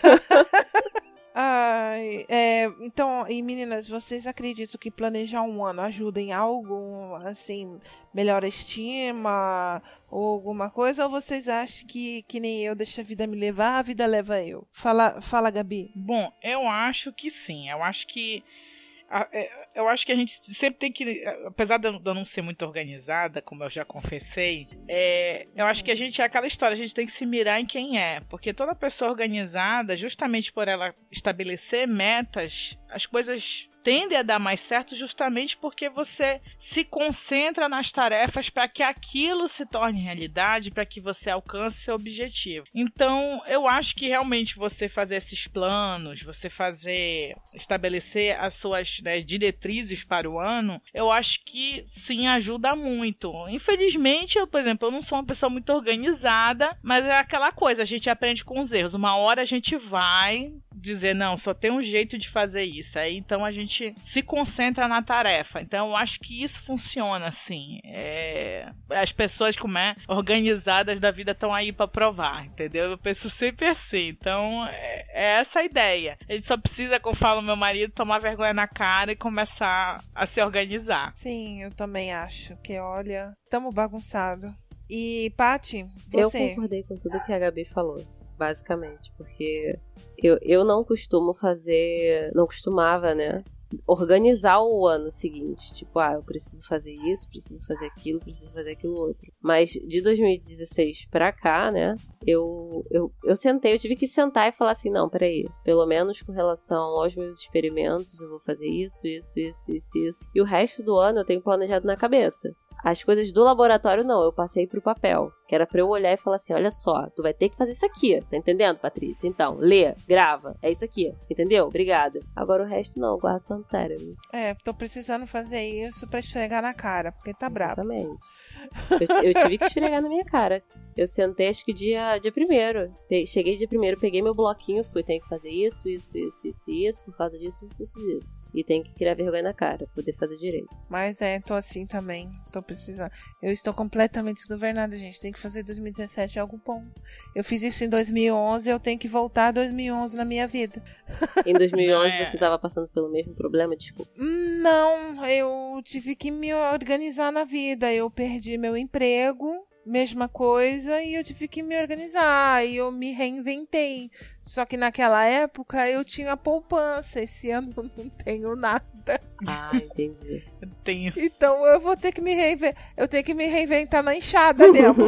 Então, e meninas, vocês acreditam que planejar um ano ajuda em algo, assim, melhora a estima ou alguma coisa? Ou vocês acham que nem eu, deixa a vida me levar, a vida leva eu? Fala, Gabi. Bom, eu acho que sim. Eu acho que a gente sempre tem que, apesar de eu não ser muito organizada, como eu já confessei, eu acho que a gente é aquela história, a gente tem que se mirar em quem é, porque toda pessoa organizada, justamente por ela estabelecer metas, as coisas tendem a dar mais certo justamente porque você se concentra nas tarefas para que aquilo se torne realidade, para que você alcance seu objetivo. Então, eu acho que realmente você fazer esses planos, você estabelecer as suas diretrizes para o ano, eu acho que sim, ajuda muito. Infelizmente, por exemplo, eu não sou uma pessoa muito organizada, mas é aquela coisa, a gente aprende com os erros. Uma hora a gente vai dizer, não, só tem um jeito de fazer isso. Aí, então, a gente se concentra na tarefa. Então, eu acho que isso funciona, assim. As pessoas organizadas da vida estão aí para provar, entendeu? Eu penso sempre assim. Então, é essa a ideia. A gente só precisa, como fala o meu marido, tomar vergonha na cara e começar a se organizar. Sim, eu também acho que, olha, tamo bagunçado. E, Paty, você? Eu concordei com tudo que a Gabi falou. basicamente. Porque eu não costumo fazer... Não costumava, né? Organizar o ano seguinte. Tipo, eu preciso fazer isso, preciso fazer aquilo, preciso fazer aquilo outro. Mas de 2016 pra cá, né? Eu sentei, eu tive que sentar e falar assim, não, peraí. Pelo menos com relação aos meus experimentos, eu vou fazer isso. E o resto do ano eu tenho planejado na cabeça. As coisas do laboratório, não. Eu passei pro papel. Que era pra eu olhar e falar assim, olha só, tu vai ter que fazer isso aqui. Tá entendendo, Patrícia? Então, lê, grava. É isso aqui. Entendeu? Obrigada. Agora o resto, não. Guarda só no cérebro. Tô precisando fazer isso pra esfregar na cara, porque tá bravo. Exatamente. Eu tive que esfregar na minha cara. Eu sentei, acho que dia 1º. Cheguei dia 1º, peguei meu bloquinho, tem que fazer isso, por causa disso. E tem que criar vergonha na cara, pra poder fazer direito. Mas tô assim também. Tô precisando. Eu estou completamente desgovernada, gente. Tem que fazer 2017 algo bom. Eu fiz isso em 2011, eu tenho que voltar a 2011 na minha vida. Em 2011 você tava passando pelo mesmo problema, desculpa? Não, eu tive que me organizar na vida. Eu perdi meu emprego. Mesma coisa, e eu tive que me organizar, e eu me reinventei. Só que naquela época eu tinha poupança, esse ano eu não tenho nada. Entendi. Tem isso. Então eu vou ter que me reinventar. Eu tenho que me reinventar na enxada mesmo.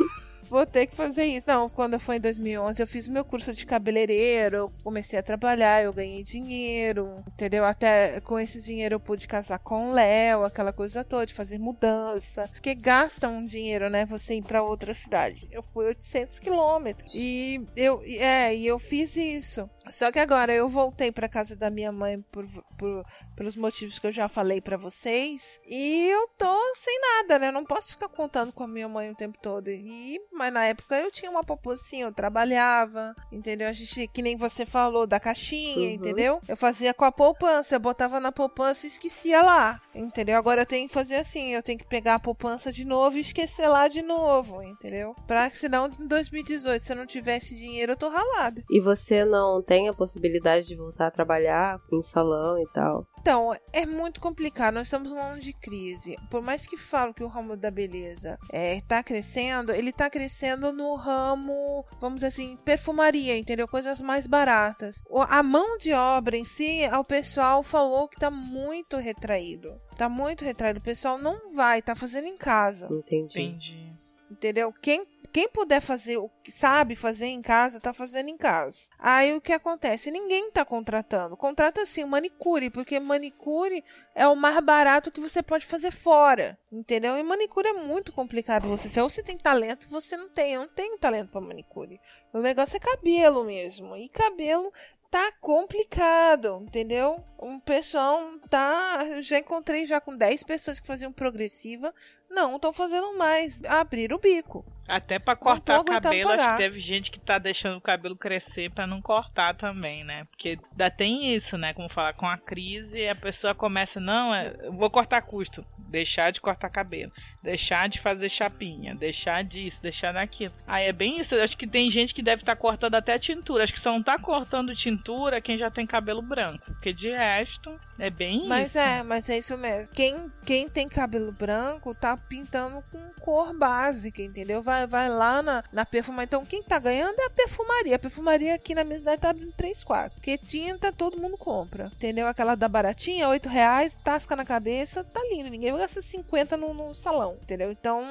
Vou ter que fazer isso. Não, quando foi em 2011, eu fiz o meu curso de cabeleireiro, eu comecei a trabalhar, eu ganhei dinheiro, entendeu? Até com esse dinheiro eu pude casar com o Léo, aquela coisa toda, de fazer mudança. Porque gasta um dinheiro, né, você ir pra outra cidade. Eu fui 800 quilômetros. E eu fiz isso. Só que agora eu voltei pra casa da minha mãe pelos motivos que eu já falei pra vocês. E eu tô sem nada, né? Não posso ficar contando com a minha mãe o tempo todo. Mas na época eu tinha uma poupancinha, eu trabalhava, entendeu? A gente, que nem você falou, da caixinha, entendeu? Eu fazia com a poupança, eu botava na poupança e esquecia lá, entendeu? Agora eu tenho que fazer assim, eu tenho que pegar a poupança de novo e esquecer lá de novo, entendeu? Pra que senão em 2018, se eu não tivesse dinheiro, eu tô ralada. E você não tem a possibilidade de voltar a trabalhar em salão e tal? Então, é muito complicado. Nós estamos num ano de crise. Por mais que falo que o ramo da beleza tá crescendo, ele tá crescendo no ramo, vamos dizer assim, perfumaria, entendeu? Coisas mais baratas. A mão de obra em si, o pessoal falou que tá muito retraído. Tá muito retraído. O pessoal não vai, tá fazendo em casa. Entendi. Entendeu? Quem puder fazer o que sabe fazer em casa, tá fazendo em casa. Aí o que acontece? Ninguém tá contratando. Contrata sim o manicure, porque manicure é o mais barato que você pode fazer fora. Entendeu? E manicure é muito complicado você. Se você tem talento, você não tem. Eu não tenho talento pra manicure. O negócio é cabelo mesmo. E cabelo tá complicado, entendeu? Um pessoal já encontrei já com 10 pessoas que faziam progressiva. Não, estão fazendo mais. Abrir o bico. Até pra cortar o cabelo, acho que teve gente que tá deixando o cabelo crescer pra não cortar também, né? Porque ainda tem isso, né? Como falar, com a crise, a pessoa começa, eu vou cortar custo. Deixar de cortar cabelo. Deixar de fazer chapinha. Deixar disso, deixar daquilo. Aí é bem isso. Eu acho que tem gente que deve estar cortando até tintura. Acho que só não tá cortando tintura quem já tem cabelo branco. Porque de resto, é bem isso. Mas é isso mesmo. Quem tem cabelo branco tá pintando com cor básica, entendeu? Vai lá na perfumaria. Então, quem tá ganhando é a perfumaria. A perfumaria aqui na minha cidade tá abrindo 3, 4. Porque tinta todo mundo compra. Entendeu? Aquela da baratinha, R$8, tasca na cabeça, tá lindo. Ninguém vai gastar 50 no salão. Entendeu? Então,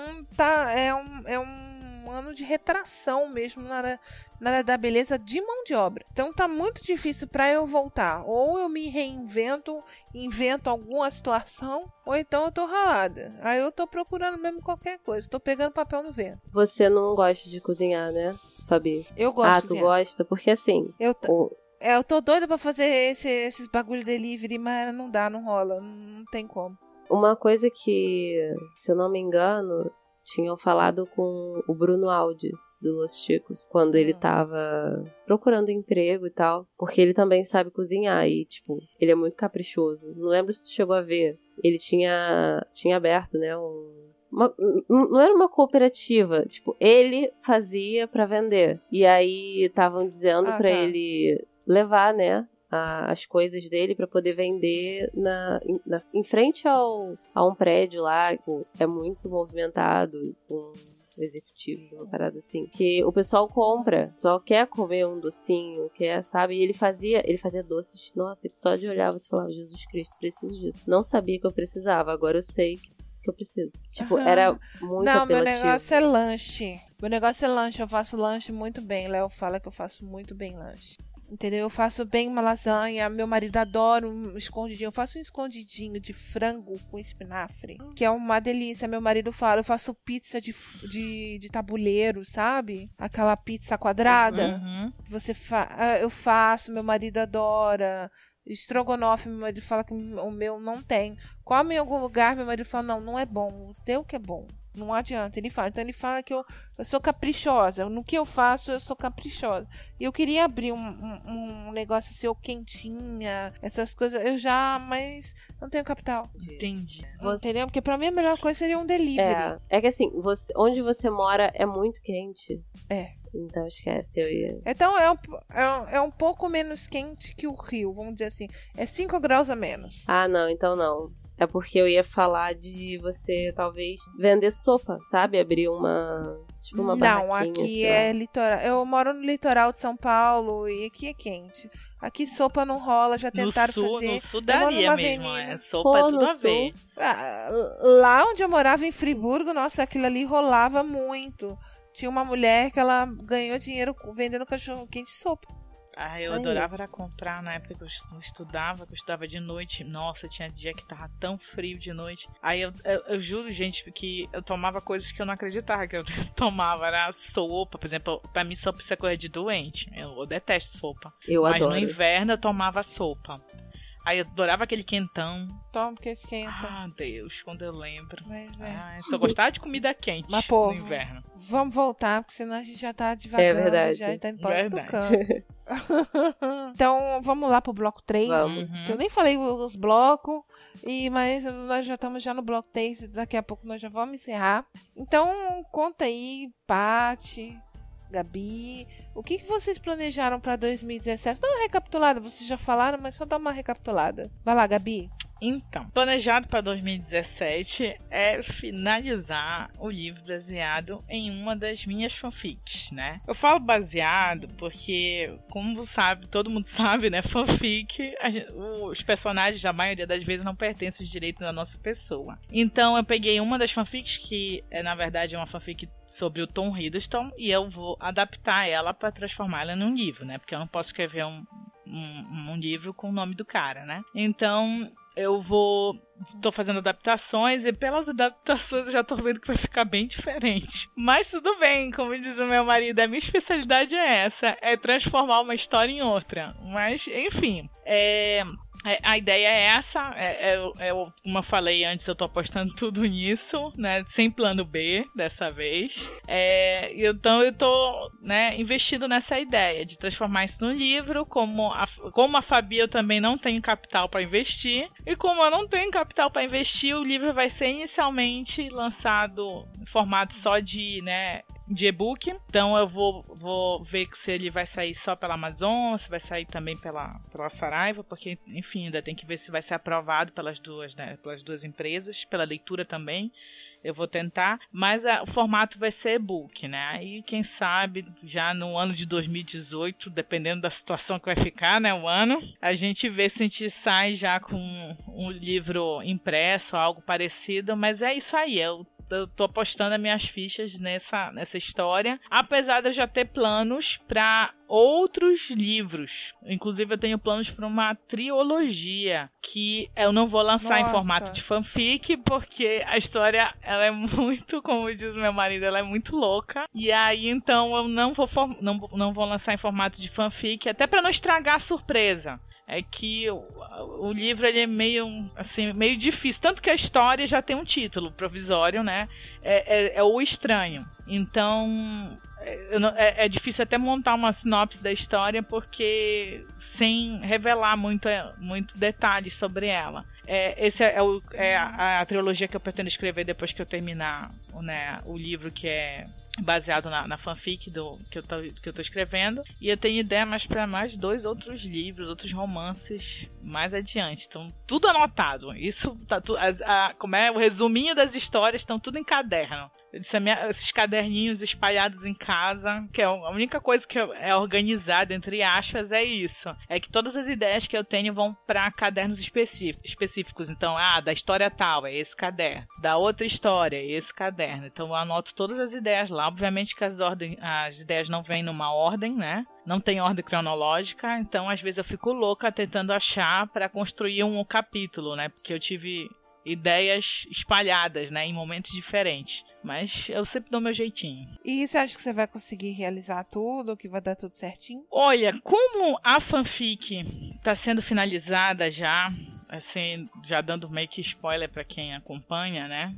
é um ano de retração mesmo na área da beleza de mão de obra. Então tá muito difícil pra eu voltar. Ou eu me reinvento, invento alguma situação, ou então eu tô ralada. Aí eu tô procurando mesmo qualquer coisa. Tô pegando papel no vento. Você não gosta de cozinhar, né, Fabi? Eu gosto de cozinhar. Tu gosta? Porque assim... Eu tô doida pra fazer esses bagulho delivery, mas não dá, não rola. Não tem como. Uma coisa que, se eu não me engano, tinham falado com o Bruno Aldi, do Los Chicos, quando ele tava procurando emprego e tal, porque ele também sabe cozinhar e, tipo, ele é muito caprichoso. Não lembro se tu chegou a ver. Ele tinha aberto, né, não era uma cooperativa, tipo, ele fazia pra vender. E aí estavam dizendo pra ele levar, né, as coisas dele pra poder vender em frente a um prédio lá, que é muito movimentado, com executivos, uma parada assim. Que o pessoal compra, só quer comer um docinho, quer, sabe? E ele fazia doces, nossa, que só de olhar você falava, Jesus Cristo, preciso disso. Não sabia que eu precisava, agora eu sei que eu preciso. Tipo, era muito Não, apelativo. meu negócio é lanche. Eu faço lanche muito bem. Léo fala que eu faço muito bem lanche. Entendeu? Eu faço bem uma lasanha. Meu marido adora um escondidinho. Eu faço um escondidinho de frango com espinafre, que é uma delícia. Meu marido fala. Eu faço pizza de tabuleiro, sabe? Aquela pizza quadrada. Eu faço. Meu marido adora. Estrogonofe, meu marido fala que o meu não tem. Come em algum lugar, meu marido fala, não é bom. O teu que é bom. Não adianta, ele fala. Então ele fala que eu sou caprichosa. No que eu faço, eu sou caprichosa. E eu queria abrir um negócio assim, ou quentinha, essas coisas. Mas não tenho capital. Entendi. Entendeu? Porque pra mim a melhor coisa seria um delivery. É que assim, onde você mora é muito quente. É. Então esquece, eu ia... Então é um pouco menos quente que o Rio, vamos dizer assim. É 5 graus a menos. Ah, não, então não. É porque eu ia falar de você, talvez, vender sopa, sabe? Abrir uma barraquinha. Não, aqui é litoral. Eu moro no litoral de São Paulo e aqui é quente. Aqui sopa não rola, já tentaram fazer. No sul daria mesmo, sopa é tudo a ver. Lá onde eu morava, em Friburgo, nossa, aquilo ali rolava muito. Tinha uma mulher que ela ganhou dinheiro vendendo cachorro quente e sopa. Eu adorava era comprar na época que eu estudava de noite. Nossa, tinha dia que tava tão frio de noite. Aí eu juro, gente, que eu tomava coisas que eu não acreditava que eu tomava. Era sopa, por exemplo, pra mim sopa isso é coisa de doente. Eu detesto sopa. Mas adoro. No inverno eu tomava sopa. Aí eu adorava aquele quentão. Toma, porque esquenta. Ah, Deus, quando eu lembro. Mas só gostava de comida quente. Mas, pô, no inverno. Vamos voltar, porque senão a gente já tá devagando. É verdade. Já tá indo para outro canto. Então, vamos lá pro bloco 3. Que eu nem falei os blocos, mas nós já estamos no bloco 3. Daqui a pouco nós já vamos encerrar. Então, conta aí, Paty, Gabi, o que vocês planejaram para 2017? Dá uma recapitulada, vocês já falaram, mas só dá uma recapitulada. Vai lá, Gabi. Então, planejado para 2017 é finalizar o livro baseado em uma das minhas fanfics, né? Eu falo baseado porque, como sabe, todo mundo sabe, né? Fanfic, os personagens, a maioria das vezes, não pertencem aos direitos da nossa pessoa. Então, eu peguei uma das fanfics, que na verdade é uma fanfic sobre o Tom Hiddleston, e eu vou adaptar ela para transformá-la num livro, né? Porque eu não posso escrever um livro com o nome do cara, né? Então, tô fazendo adaptações, e pelas adaptações eu já tô vendo que vai ficar bem diferente. Mas tudo bem, como diz o meu marido, a minha especialidade é essa, é transformar uma história em outra. Mas, enfim, a ideia é essa, como eu falei antes, eu tô apostando tudo nisso, né, sem plano B dessa vez. Então eu tô, né, investindo nessa ideia de transformar isso num livro. Como a Fabi, eu também não tenho capital para investir, e como eu não tenho capital para investir, o livro vai ser inicialmente lançado em formato só de e-book. Então eu vou ver se ele vai sair só pela Amazon, se vai sair também pela Saraiva, porque, enfim, ainda tem que ver se vai ser aprovado pelas duas empresas, pela leitura também. Eu vou tentar, mas o formato vai ser e-book, né? Aí, quem sabe, já no ano de 2018, dependendo da situação que vai ficar, né, o ano, a gente vê se a gente sai já com um livro impresso, algo parecido, mas é isso aí, eu tô apostando as minhas fichas nessa história, apesar de eu já ter planos para outros livros. Inclusive eu tenho planos para uma trilogia que eu não vou lançar em formato de fanfic, porque a história, ela é muito, como diz meu marido, ela é muito louca, e aí então eu não vou lançar em formato de fanfic, até para não estragar a surpresa. É que o livro, ele é meio difícil. Tanto que a história já tem um título provisório, né? É O Estranho. Então, é difícil até montar uma sinopse da história, porque sem revelar muito detalhes sobre ela. Esse é a trilogia que eu pretendo escrever depois que eu terminar, né, o livro, que é baseado na fanfic que eu tô escrevendo. E eu tenho ideia para mais 2 outros livros, outros romances mais adiante. Então, tudo anotado. Isso tá como é? O resuminho das histórias estão tudo em caderno. Eu disse, esses caderninhos espalhados em casa, que é a única coisa que é organizada, entre aspas, é isso. É que todas as ideias que eu tenho vão para cadernos específicos. Então, da história tal, é esse caderno. Da outra história, é esse caderno. Então, eu anoto todas as ideias lá. Obviamente que as ideias não vêm numa ordem, né? Não tem ordem cronológica. Então, às vezes, eu fico louca tentando achar para construir um capítulo, né? Porque eu tive ideias espalhadas, né? Em momentos diferentes. Mas eu sempre dou meu jeitinho. E você acha que você vai conseguir realizar tudo? Que vai dar tudo certinho? Olha, como a fanfic está sendo finalizada já, assim, já dando meio que spoiler para quem acompanha, né?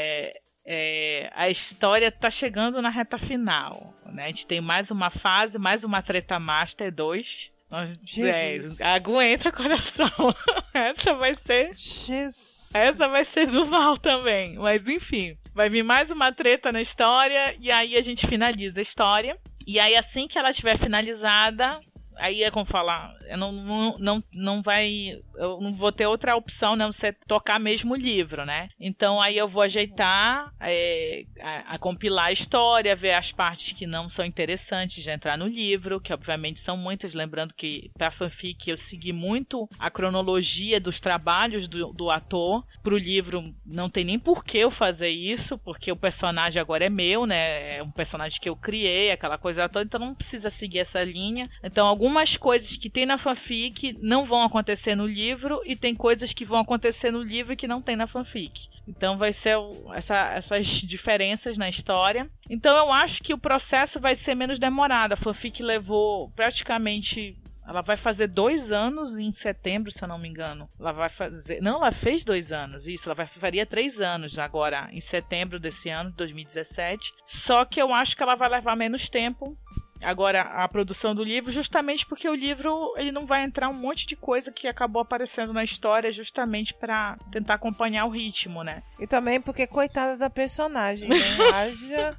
A história tá chegando na reta final, né? A gente tem mais uma fase, mais uma treta Master 2. Aguenta, coração. Essa vai ser... Jesus. Essa vai ser do mal também. Mas enfim, vai vir mais uma treta na história. E aí a gente finaliza a história. E aí assim que ela estiver finalizada... Aí é como falar, eu não vou ter outra opção, não, você tocar mesmo o livro, né? Então aí eu vou ajeitar, a compilar a história, ver as partes que não são interessantes de entrar no livro, que obviamente são muitas, lembrando que pra fanfic eu segui muito a cronologia dos trabalhos do ator. Pro livro não tem nem por que eu fazer isso, porque o personagem agora é meu, né? É um personagem que eu criei, aquela coisa toda, então não precisa seguir essa linha. Então algumas coisas que tem na fanfic não vão acontecer no livro e tem coisas que vão acontecer no livro e que não tem na fanfic. Então vai ser essas diferenças na história. Então eu acho que o processo vai ser menos demorado. A fanfic levou praticamente... Ela vai fazer 2 anos em setembro, se eu não me engano. Ela fez 2 anos, isso. Ela faria 3 anos agora, em setembro desse ano, 2017. Só que eu acho que ela vai levar menos tempo. Agora, a produção do livro, justamente porque o livro ele não vai entrar um monte de coisa que acabou aparecendo na história, justamente para tentar acompanhar o ritmo, né? E também porque, coitada da personagem, né? Haja...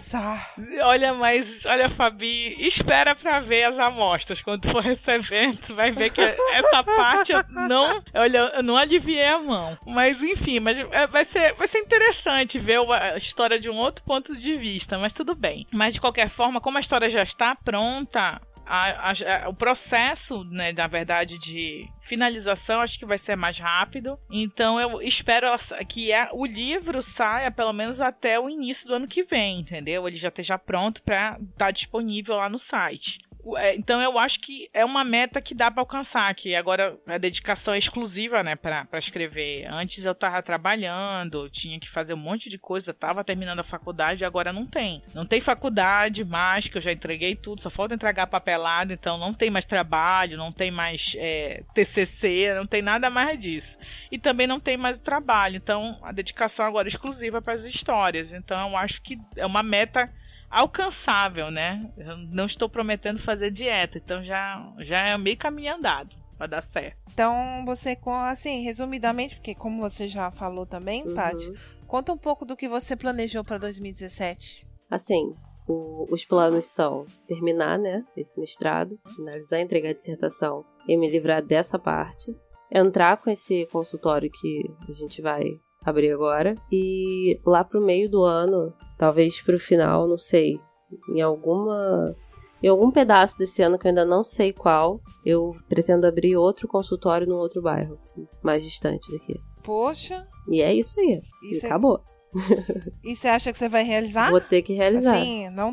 Olha, Fabi, espera pra ver as amostras. Quando tu for recebendo, tu vai ver que essa parte eu não aliviei a mão. Mas enfim, vai ser interessante ver a história de um outro ponto de vista, mas tudo bem. Mas de qualquer forma, como a história já está pronta, o processo, né, na verdade, de finalização, acho que vai ser mais rápido. Então eu espero que o livro saia pelo menos até o início do ano que vem, entendeu? Ele já esteja pronto para estar disponível lá no site. Então eu acho que é uma meta que dá para alcançar, que agora a dedicação é exclusiva, né, para escrever. Antes eu tava trabalhando, tinha que fazer um monte de coisa, tava terminando a faculdade e agora não tem faculdade mais, que eu já entreguei tudo, só falta entregar papelado, então não tem mais trabalho, não tem mais TCC, não tem nada mais disso. E também não tem mais trabalho, então a dedicação agora é exclusiva para as histórias. Então eu acho que é uma meta alcançável, né? Eu não estou prometendo fazer dieta, então já é meio caminho andado para dar certo. Então você, assim, resumidamente, porque como você já falou também, Paty, conta um pouco do que você planejou para 2017. Assim, os planos são terminar, né, esse mestrado, finalizar, entregar a dissertação e me livrar dessa parte, entrar com esse consultório que a gente vai abrir agora, e lá pro meio do ano, talvez pro final, não sei, em algum pedaço desse ano que eu ainda não sei qual, eu pretendo abrir outro consultório num outro bairro, mais distante daqui. Poxa! E é isso aí, e acabou. E você acha que você vai realizar? Vou ter que realizar. Assim, não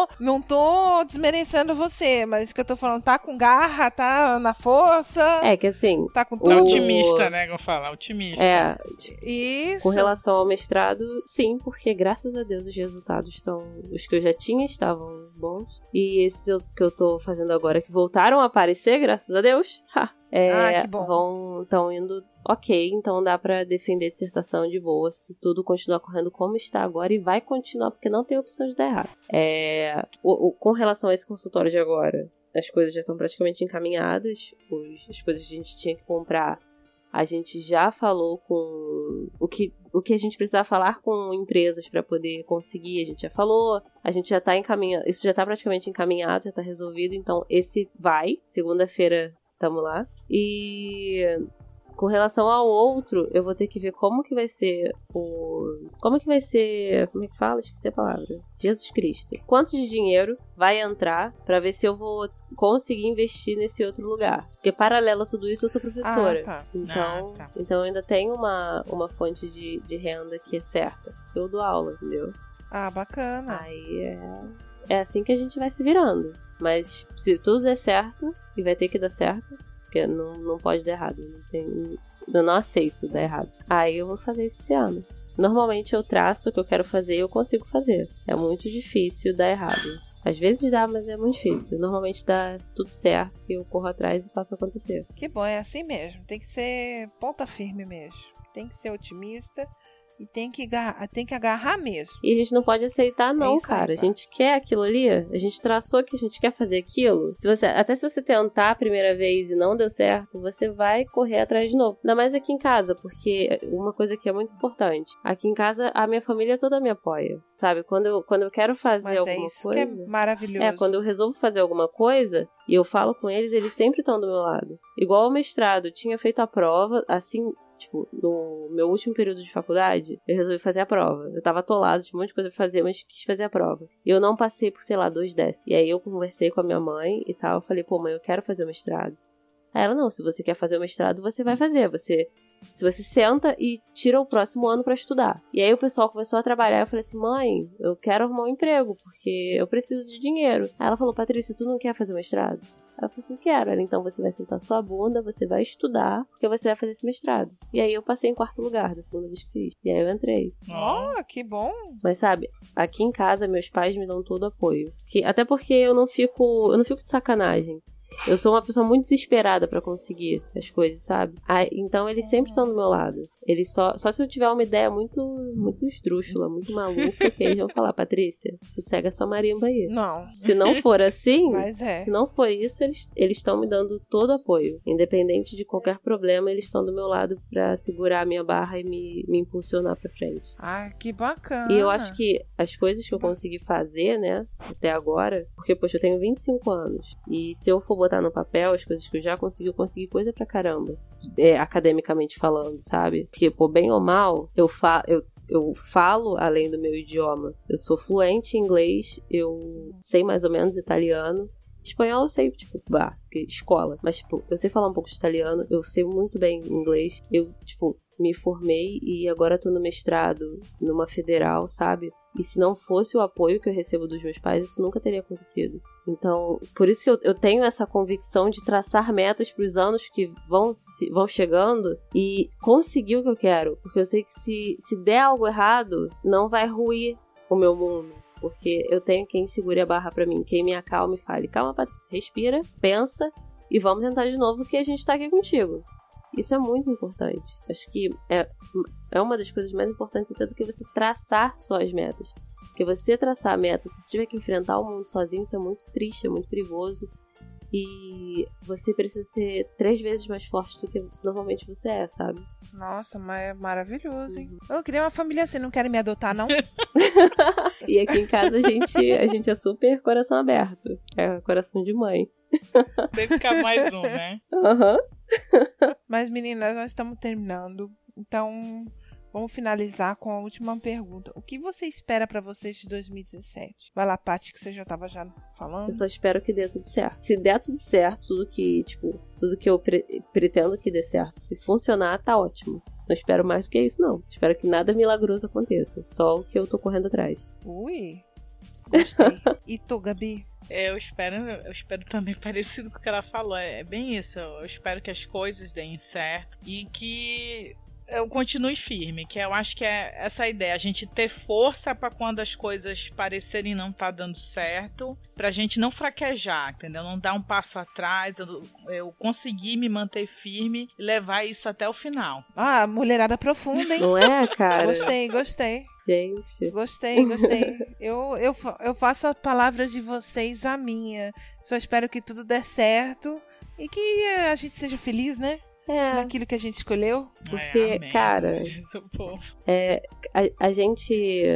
tô desmerecendo você, mas que eu tô falando, tá com garra, tá na força. É que assim... Tá com tudo. Otimista, né? Vou falar, otimista. Isso. Com relação ao mestrado, sim, porque graças a Deus os resultados os que eu já tinha estavam bons. E esses que eu tô fazendo agora que voltaram a aparecer, graças a Deus, que bom. Estão indo ok, então dá pra defender a dissertação de boa se tudo continuar correndo como está agora, e vai continuar porque não tem opção de dar errado. Com relação a esse consultório de agora, as coisas já estão praticamente encaminhadas, as coisas que a gente tinha que comprar A gente já falou com o que a gente precisava falar com empresas para poder conseguir, a gente já falou. A gente já tá encaminhando, isso já tá praticamente encaminhado, já tá resolvido. Então esse vai, segunda-feira tamo lá. E com relação ao outro, eu vou ter que ver como que vai ser como é que fala? Esqueci a palavra. Jesus Cristo. Quanto de dinheiro vai entrar pra ver se eu vou conseguir investir nesse outro lugar. Porque paralelo a tudo isso, eu sou professora. Tá. Então eu ainda tenho uma fonte de renda que é certa. Eu dou aula, entendeu? Ah, bacana. Aí é assim que a gente vai se virando. Mas se tudo der certo, e vai ter que dar certo, porque não pode dar errado. Eu não aceito dar errado. Aí eu vou fazer isso esse ano. Normalmente eu traço o que eu quero fazer e eu consigo fazer. É muito difícil dar errado. Às vezes dá, mas é muito difícil. Normalmente dá tudo certo e eu corro atrás e faço acontecer. Que bom, é assim mesmo. Tem que ser ponta firme mesmo. Tem que ser otimista. E tem que agarrar mesmo. E a gente não pode aceitar não, isso aí, cara. A gente quer aquilo ali, a gente traçou que a gente quer fazer aquilo. Até se você tentar a primeira vez e não deu certo, você vai correr atrás de novo. Ainda mais aqui em casa, porque uma coisa que é muito importante. Aqui em casa, a minha família toda me apoia. Sabe, quando eu quero fazer alguma isso coisa... que é maravilhoso. Quando eu resolvo fazer alguma coisa e eu falo com eles sempre estão do meu lado. Igual o mestrado, eu tinha feito a prova, assim... Tipo, no meu último período de faculdade, eu resolvi fazer a prova. Eu tava atolado, tinha um monte de coisa pra fazer, mas quis fazer a prova. E eu não passei por, 2 décimos. E aí eu conversei com a minha mãe e tal. Eu falei, pô, mãe, eu quero fazer o mestrado. Aí ela, não, se você quer fazer o mestrado, você vai fazer. Se você senta e tira o próximo ano pra estudar. E aí o pessoal começou a trabalhar. Eu falei assim, mãe, eu quero arrumar um emprego, porque eu preciso de dinheiro. Aí ela falou, Patrícia, tu não quer fazer mestrado? Aí eu falei assim, quero. Ela, então você vai sentar sua bunda, você vai estudar, porque você vai fazer esse mestrado. E aí eu passei em 4º lugar da segunda vez que fiz. E aí eu entrei. Oh, que bom. Mas sabe, aqui em casa meus pais me dão todo o apoio. Até porque eu não fico de sacanagem. Eu sou uma pessoa muito desesperada pra conseguir as coisas, sabe? Então eles sempre estão do meu lado. Eles só se eu tiver uma ideia muito esdrúxula, muito maluca, que eles vão falar, Patrícia, sossega sua marimba aí. Não. Se não for assim, se não for isso, eles estão me dando todo o apoio. Independente de qualquer problema, eles estão do meu lado pra segurar a minha barra e me impulsionar pra frente. Ah, que bacana. E eu acho que as coisas que eu consegui fazer, né, até agora, porque, poxa, eu tenho 25 anos. E se eu for botar no papel as coisas que eu já consegui, eu consegui coisa pra caramba. Academicamente falando, sabe? Porque, pô, bem ou mal, eu falo além do meu idioma. Eu sou fluente em inglês, eu sei mais ou menos italiano. Espanhol eu sei, tipo, escola. Mas, tipo, eu sei falar um pouco de italiano, eu sei muito bem inglês. Eu, tipo, me formei e agora tô no mestrado numa federal, sabe? E se não fosse o apoio que eu recebo dos meus pais, isso nunca teria acontecido. Então, por isso que eu tenho essa convicção de traçar metas para os anos que vão chegando e conseguir o que eu quero. Porque eu sei que se der algo errado, não vai ruir o meu mundo. Porque eu tenho quem segure a barra pra mim, quem me acalme e fale, calma, Patrícia, respira, pensa e vamos tentar de novo que a gente tá aqui contigo. Isso é muito importante. Acho que é uma das coisas mais importantes até do que você traçar suas metas. Porque você traçar a meta, se você tiver que enfrentar o mundo sozinho, isso é muito triste, é muito perigoso. E você precisa ser 3 vezes mais forte do que normalmente você é, sabe? Nossa, mas é maravilhoso, hein? Eu queria uma família assim, não querem me adotar, não? E aqui em casa a gente é super coração aberto. É coração de mãe. Tem que ficar mais um, né? Aham. Mas, meninas, nós estamos terminando. Então, vamos finalizar com a última pergunta. O que você espera pra vocês de 2017? Vai lá, Paty, que você já tava falando. Eu só espero que dê tudo certo. Se der tudo certo, tudo que eu pretendo que dê certo, se funcionar, tá ótimo. Não espero mais do que isso, não. Espero que nada milagroso aconteça. Só o que eu tô correndo atrás. Ui, gostei. E tu, Gabi? Eu espero também parecido com o que ela falou. É bem isso. Eu espero que as coisas deem certo e que eu continue firme, que eu acho que é essa a ideia, a gente ter força para quando as coisas parecerem não tá dando certo, pra gente não fraquejar, entendeu? Não dar um passo atrás, eu conseguir me manter firme e levar isso até o final. Ah, mulherada profunda, hein? Não é, cara? Gostei. Gente. Gostei. Eu faço as palavras de vocês a minha. Só espero que tudo dê certo e que a gente seja feliz, né? naquilo que a gente escolheu. Porque, cara, a gente...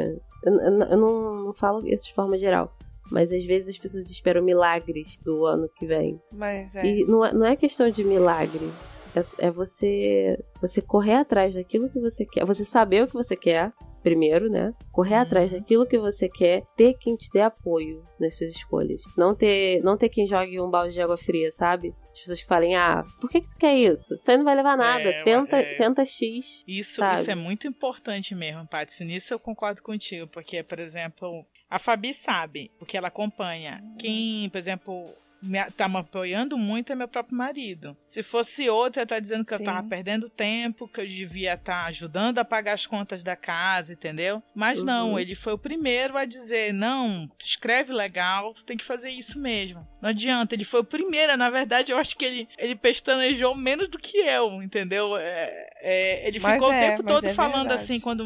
Eu não falo isso de forma geral, mas às vezes as pessoas esperam milagres do ano que vem. Mas E não é questão de milagre. É você correr atrás daquilo que você quer. Você saber o que você quer, primeiro, né? Correr atrás daquilo que você quer. Ter quem te dê apoio nas suas escolhas. Não ter quem jogue um balde de água fria, sabe? As pessoas que falem, por que tu quer isso? Isso aí não vai levar nada. Tenta X. Isso é muito importante mesmo, Paty. Nisso eu concordo contigo. Porque, por exemplo, a Fabi sabe, porque ela acompanha. Quem, por exemplo... tá me apoiando muito é meu próprio marido. Se fosse outra, tá dizendo que eu tava perdendo tempo, que eu devia estar ajudando a pagar as contas da casa, entendeu? Mas não, ele foi o primeiro a dizer, não, tu escreve legal, tu tem que fazer isso mesmo. Não adianta, ele foi o primeiro, na verdade eu acho que ele pestanejou menos do que eu, entendeu? Ele ficou o tempo todo falando verdade. Assim, quando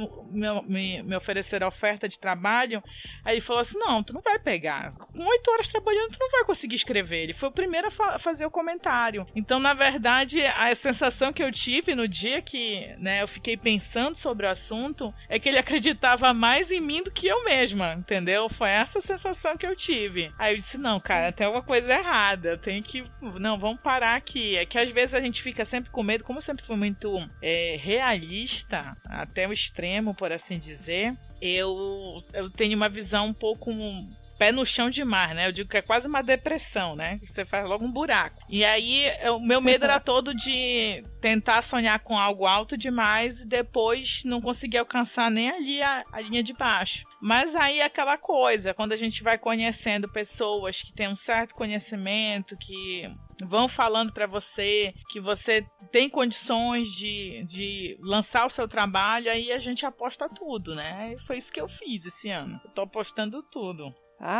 me ofereceram a oferta de trabalho, aí ele falou assim, não, tu não vai pegar. Com 8 horas trabalhando, tu não vai conseguir escrever. Ele foi o primeiro a fazer o comentário. Então, na verdade, a sensação que eu tive no dia que, né, eu fiquei pensando sobre o assunto é que ele acreditava mais em mim do que eu mesma, entendeu? Foi essa sensação que eu tive. Aí eu disse, não, cara, tem alguma coisa errada. Eu tenho que... Não, vamos parar aqui. É que às vezes a gente fica sempre com medo. Como eu sempre fui muito realista, até o extremo, por assim dizer, eu tenho uma visão um pouco... pé no chão demais, né? Eu digo que é quase uma depressão, né? Você faz logo um buraco. E aí, o meu medo era todo de tentar sonhar com algo alto demais e depois não conseguir alcançar nem ali a linha de baixo. Mas aí aquela coisa, quando a gente vai conhecendo pessoas que têm um certo conhecimento, que vão falando pra você que você tem condições de lançar o seu trabalho, aí a gente aposta tudo, né? E foi isso que eu fiz esse ano. Eu tô apostando tudo.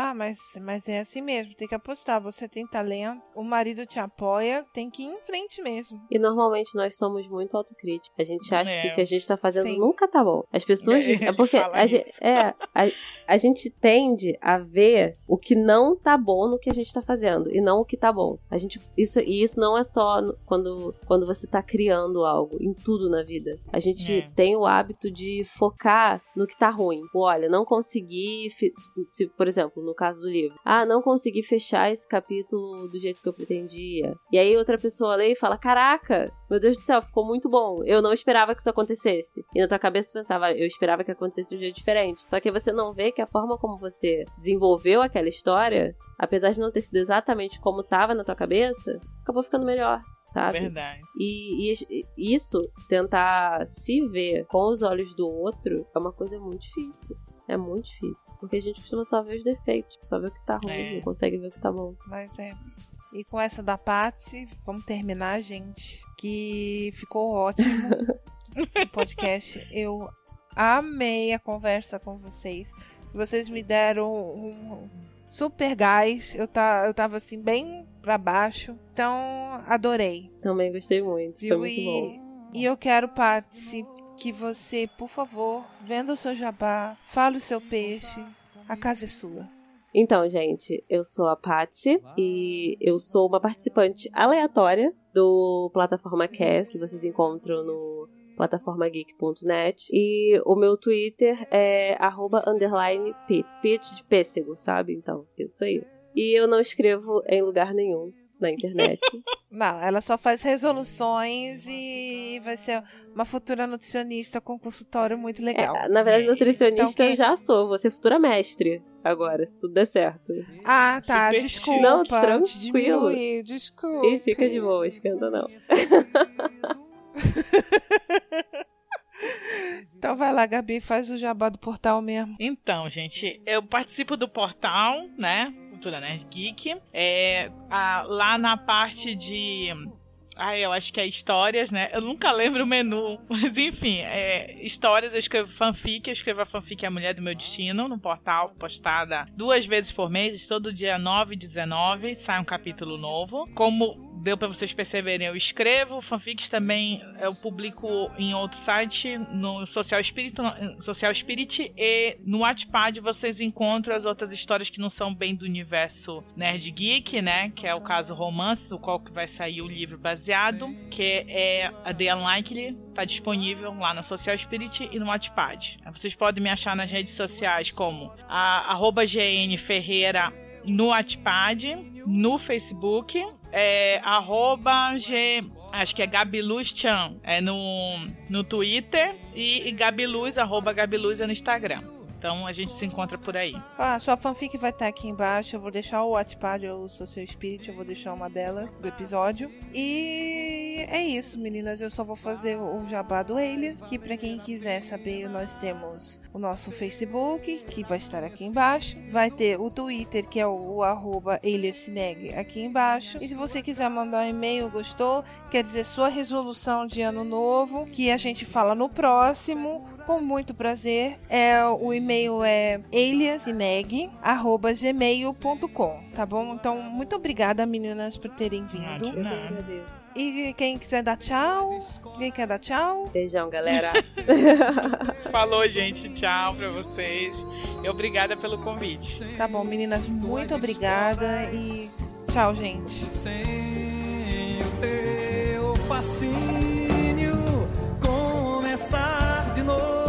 Mas é assim mesmo, tem que apostar, você tem talento, o marido te apoia, tem que ir em frente mesmo. E normalmente nós somos muito autocríticos. A gente acha que o que a gente tá fazendo nunca tá bom. As pessoas... É porque a gente tende a ver o que não tá bom no que a gente tá fazendo, e não o que tá bom. Isso não é só quando você tá criando algo, em tudo na vida. A gente tem o hábito de focar no que tá ruim. Olha, não consegui... por exemplo, no caso do livro. Não consegui fechar esse capítulo do jeito que eu pretendia. E aí outra pessoa lê e fala, caraca, meu Deus do céu, ficou muito bom. Eu não esperava que isso acontecesse. E na tua cabeça você pensava, eu esperava que acontecesse de um jeito diferente. Só que você não vê que a forma como você desenvolveu aquela história, apesar de não ter sido exatamente como estava na tua cabeça, acabou ficando melhor. Sabe? Verdade. E isso, tentar se ver com os olhos do outro, é uma coisa muito difícil. É muito difícil. Porque a gente costuma só ver os defeitos. Só ver o que tá ruim. Não consegue ver o que tá bom. Mas E com essa da Patsy, vamos terminar, gente. Que ficou ótimo o podcast. Eu amei a conversa com vocês. Vocês me deram um super gás. Eu tava assim, bem pra baixo. Então, adorei. Também gostei muito. Foi muito bom. E eu quero, Patsy, que você, por favor, venda o seu jabá, fale o seu peixe, a casa é sua. Então, gente, eu sou a Patsy e eu sou uma participante aleatória do Plataforma Cast, que vocês encontram no plataformageek.net, e o meu Twitter é @_pit de pêssego, sabe? Então, isso aí. E eu não escrevo em lugar nenhum na internet. Não, ela só faz resoluções e vai ser uma futura nutricionista com consultório muito legal. Na verdade, nutricionista eu já sou. Vou ser futura mestre agora, se tudo der certo. Tá. Desculpa. Não, tranquilo. Desculpa. E fica de boa, esquenta não. Então vai lá, Gabi, faz o jabá do portal mesmo. Então, gente, eu participo do portal, né? Cultura Nerd Geek. Lá na parte de... eu acho que é histórias, né? Eu nunca lembro o menu. Mas enfim, histórias, eu escrevo fanfic. Eu escrevo a fanfic A Mulher do Meu Destino no portal, postada 2 vezes por mês. Todo dia 9 e 19 sai um capítulo novo. Como deu pra vocês perceberem, eu escrevo fanfics também, eu publico em outro site, no Social Spirit, e no Wattpad vocês encontram as outras histórias que não são bem do universo Nerd Geek, né? Que é o caso Romance, do qual que vai sair o livro baseado, que é a The Unlikely, tá disponível lá no Social Spirit e no Wattpad. Vocês podem me achar nas redes sociais como @GNFerreira no Wattpad, no Facebook, acho que é Gabiluz Chan, no Twitter, e Gabiluz, @Gabiluz no Instagram. Então a gente se encontra por aí. Sua fanfic vai estar aqui embaixo. Eu vou deixar o Wattpad ou o Social Spirit. Eu vou deixar uma dela do episódio. E é isso, meninas. Eu só vou fazer o jabá do Alias. Que pra quem quiser saber, nós temos o nosso Facebook, que vai estar aqui embaixo. Vai ter o Twitter, que é o @AliasCineg, aqui embaixo. E se você quiser mandar um e-mail, gostou, quer dizer sua resolução de ano novo, que a gente fala no próximo, com muito prazer. O e-mail é aliascineg@gmail.com, tá bom? Então, muito obrigada, meninas, por terem vindo. E quem quiser dar tchau? Quem quer dar tchau? Beijão, galera. Falou, gente. Tchau pra vocês. E obrigada pelo convite. Tá bom, meninas, muito obrigada e tchau, gente. Sem o teu fascínio, começar de novo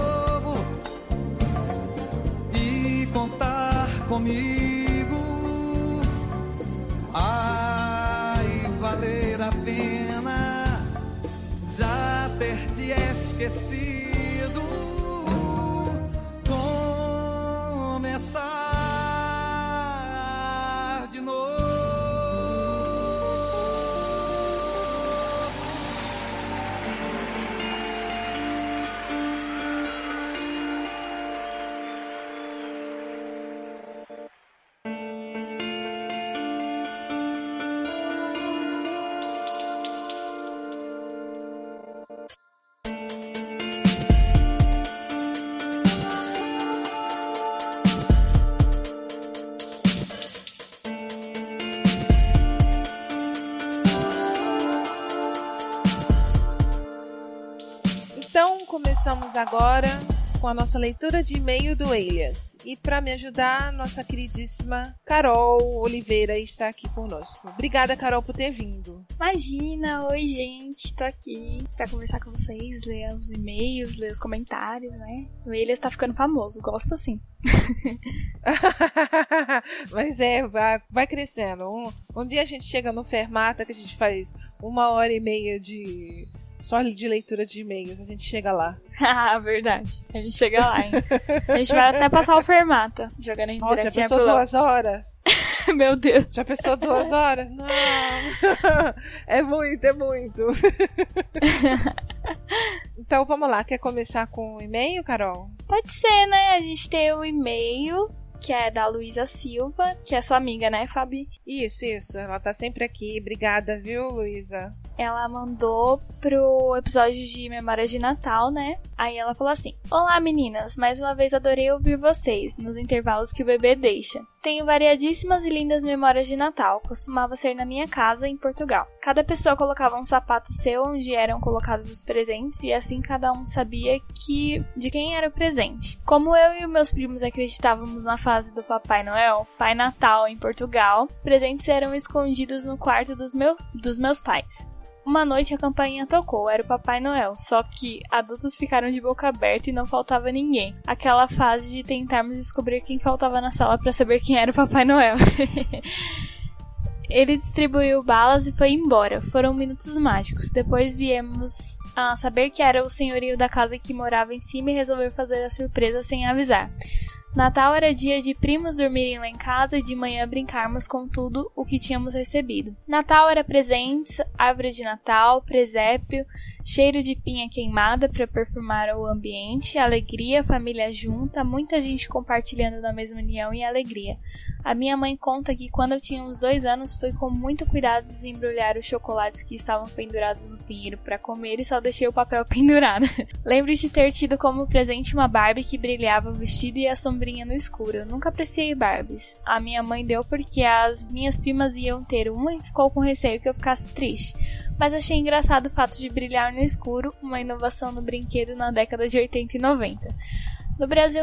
e contar comigo. Ai, valer a pena já ter te esquecido. Começar de novo. Começamos agora com a nossa leitura de e-mail do Alias. E para me ajudar, nossa queridíssima Carol Oliveira está aqui conosco. Obrigada, Carol, por ter vindo. Imagina, oi gente, tô aqui pra conversar com vocês, ler os e-mails, ler os comentários, né? O Alias tá ficando famoso, gosto assim. Mas vai crescendo. Um dia a gente chega no Fermata, que a gente faz 1h30 só de leitura de e-mails, a gente chega lá. Ah, verdade. A gente chega lá, hein? A gente vai até passar o Fermata, jogando em diretinha. Já pensou 2 horas? Meu Deus. Já pensou 2 horas? Não. É muito. Então vamos lá, quer começar com o e-mail, Carol? Pode ser, né? A gente tem o e-mail, que é da Luísa Silva, que é sua amiga, né, Fabi? Isso. Ela tá sempre aqui. Obrigada, viu, Luísa? Ela mandou pro episódio de Memórias de Natal, né? Aí ela falou assim: olá meninas, mais uma vez adorei ouvir vocês, nos intervalos que o bebê deixa. Tenho variadíssimas e lindas memórias de Natal, costumava ser na minha casa, em Portugal. Cada pessoa colocava um sapato seu onde eram colocados os presentes e assim cada um sabia de quem era o presente. Como eu e os meus primos acreditávamos na fase do Papai Noel, Pai Natal em Portugal, os presentes eram escondidos no quarto dos meus pais. Uma noite a campainha tocou, era o Papai Noel, só que adultos ficaram de boca aberta e não faltava ninguém. Aquela fase de tentarmos descobrir quem faltava na sala para saber quem era o Papai Noel. Ele distribuiu balas e foi embora. Foram minutos mágicos. Depois viemos a saber que era o senhorio da casa que morava em cima e resolveu fazer a surpresa sem avisar. Natal era dia de primos dormirem lá em casa e de manhã brincarmos com tudo o que tínhamos recebido. Natal era presentes, árvore de Natal, presépio, cheiro de pinha queimada para perfumar o ambiente, alegria, família junta, muita gente compartilhando da mesma união e alegria. A minha mãe conta que quando eu tinha uns 2 anos foi com muito cuidado desembrulhar os chocolates que estavam pendurados no pinheiro para comer e só deixei o papel pendurado. Lembro de ter tido como presente uma Barbie que brilhava o vestido e a sombrinha sombrinha no escuro. Nunca apreciei Barbies. A minha mãe deu porque as minhas primas iam ter uma e ficou com receio que eu ficasse triste. Mas achei engraçado o fato de brilhar no escuro, uma inovação no brinquedo na década de 80 e 90. No Brasil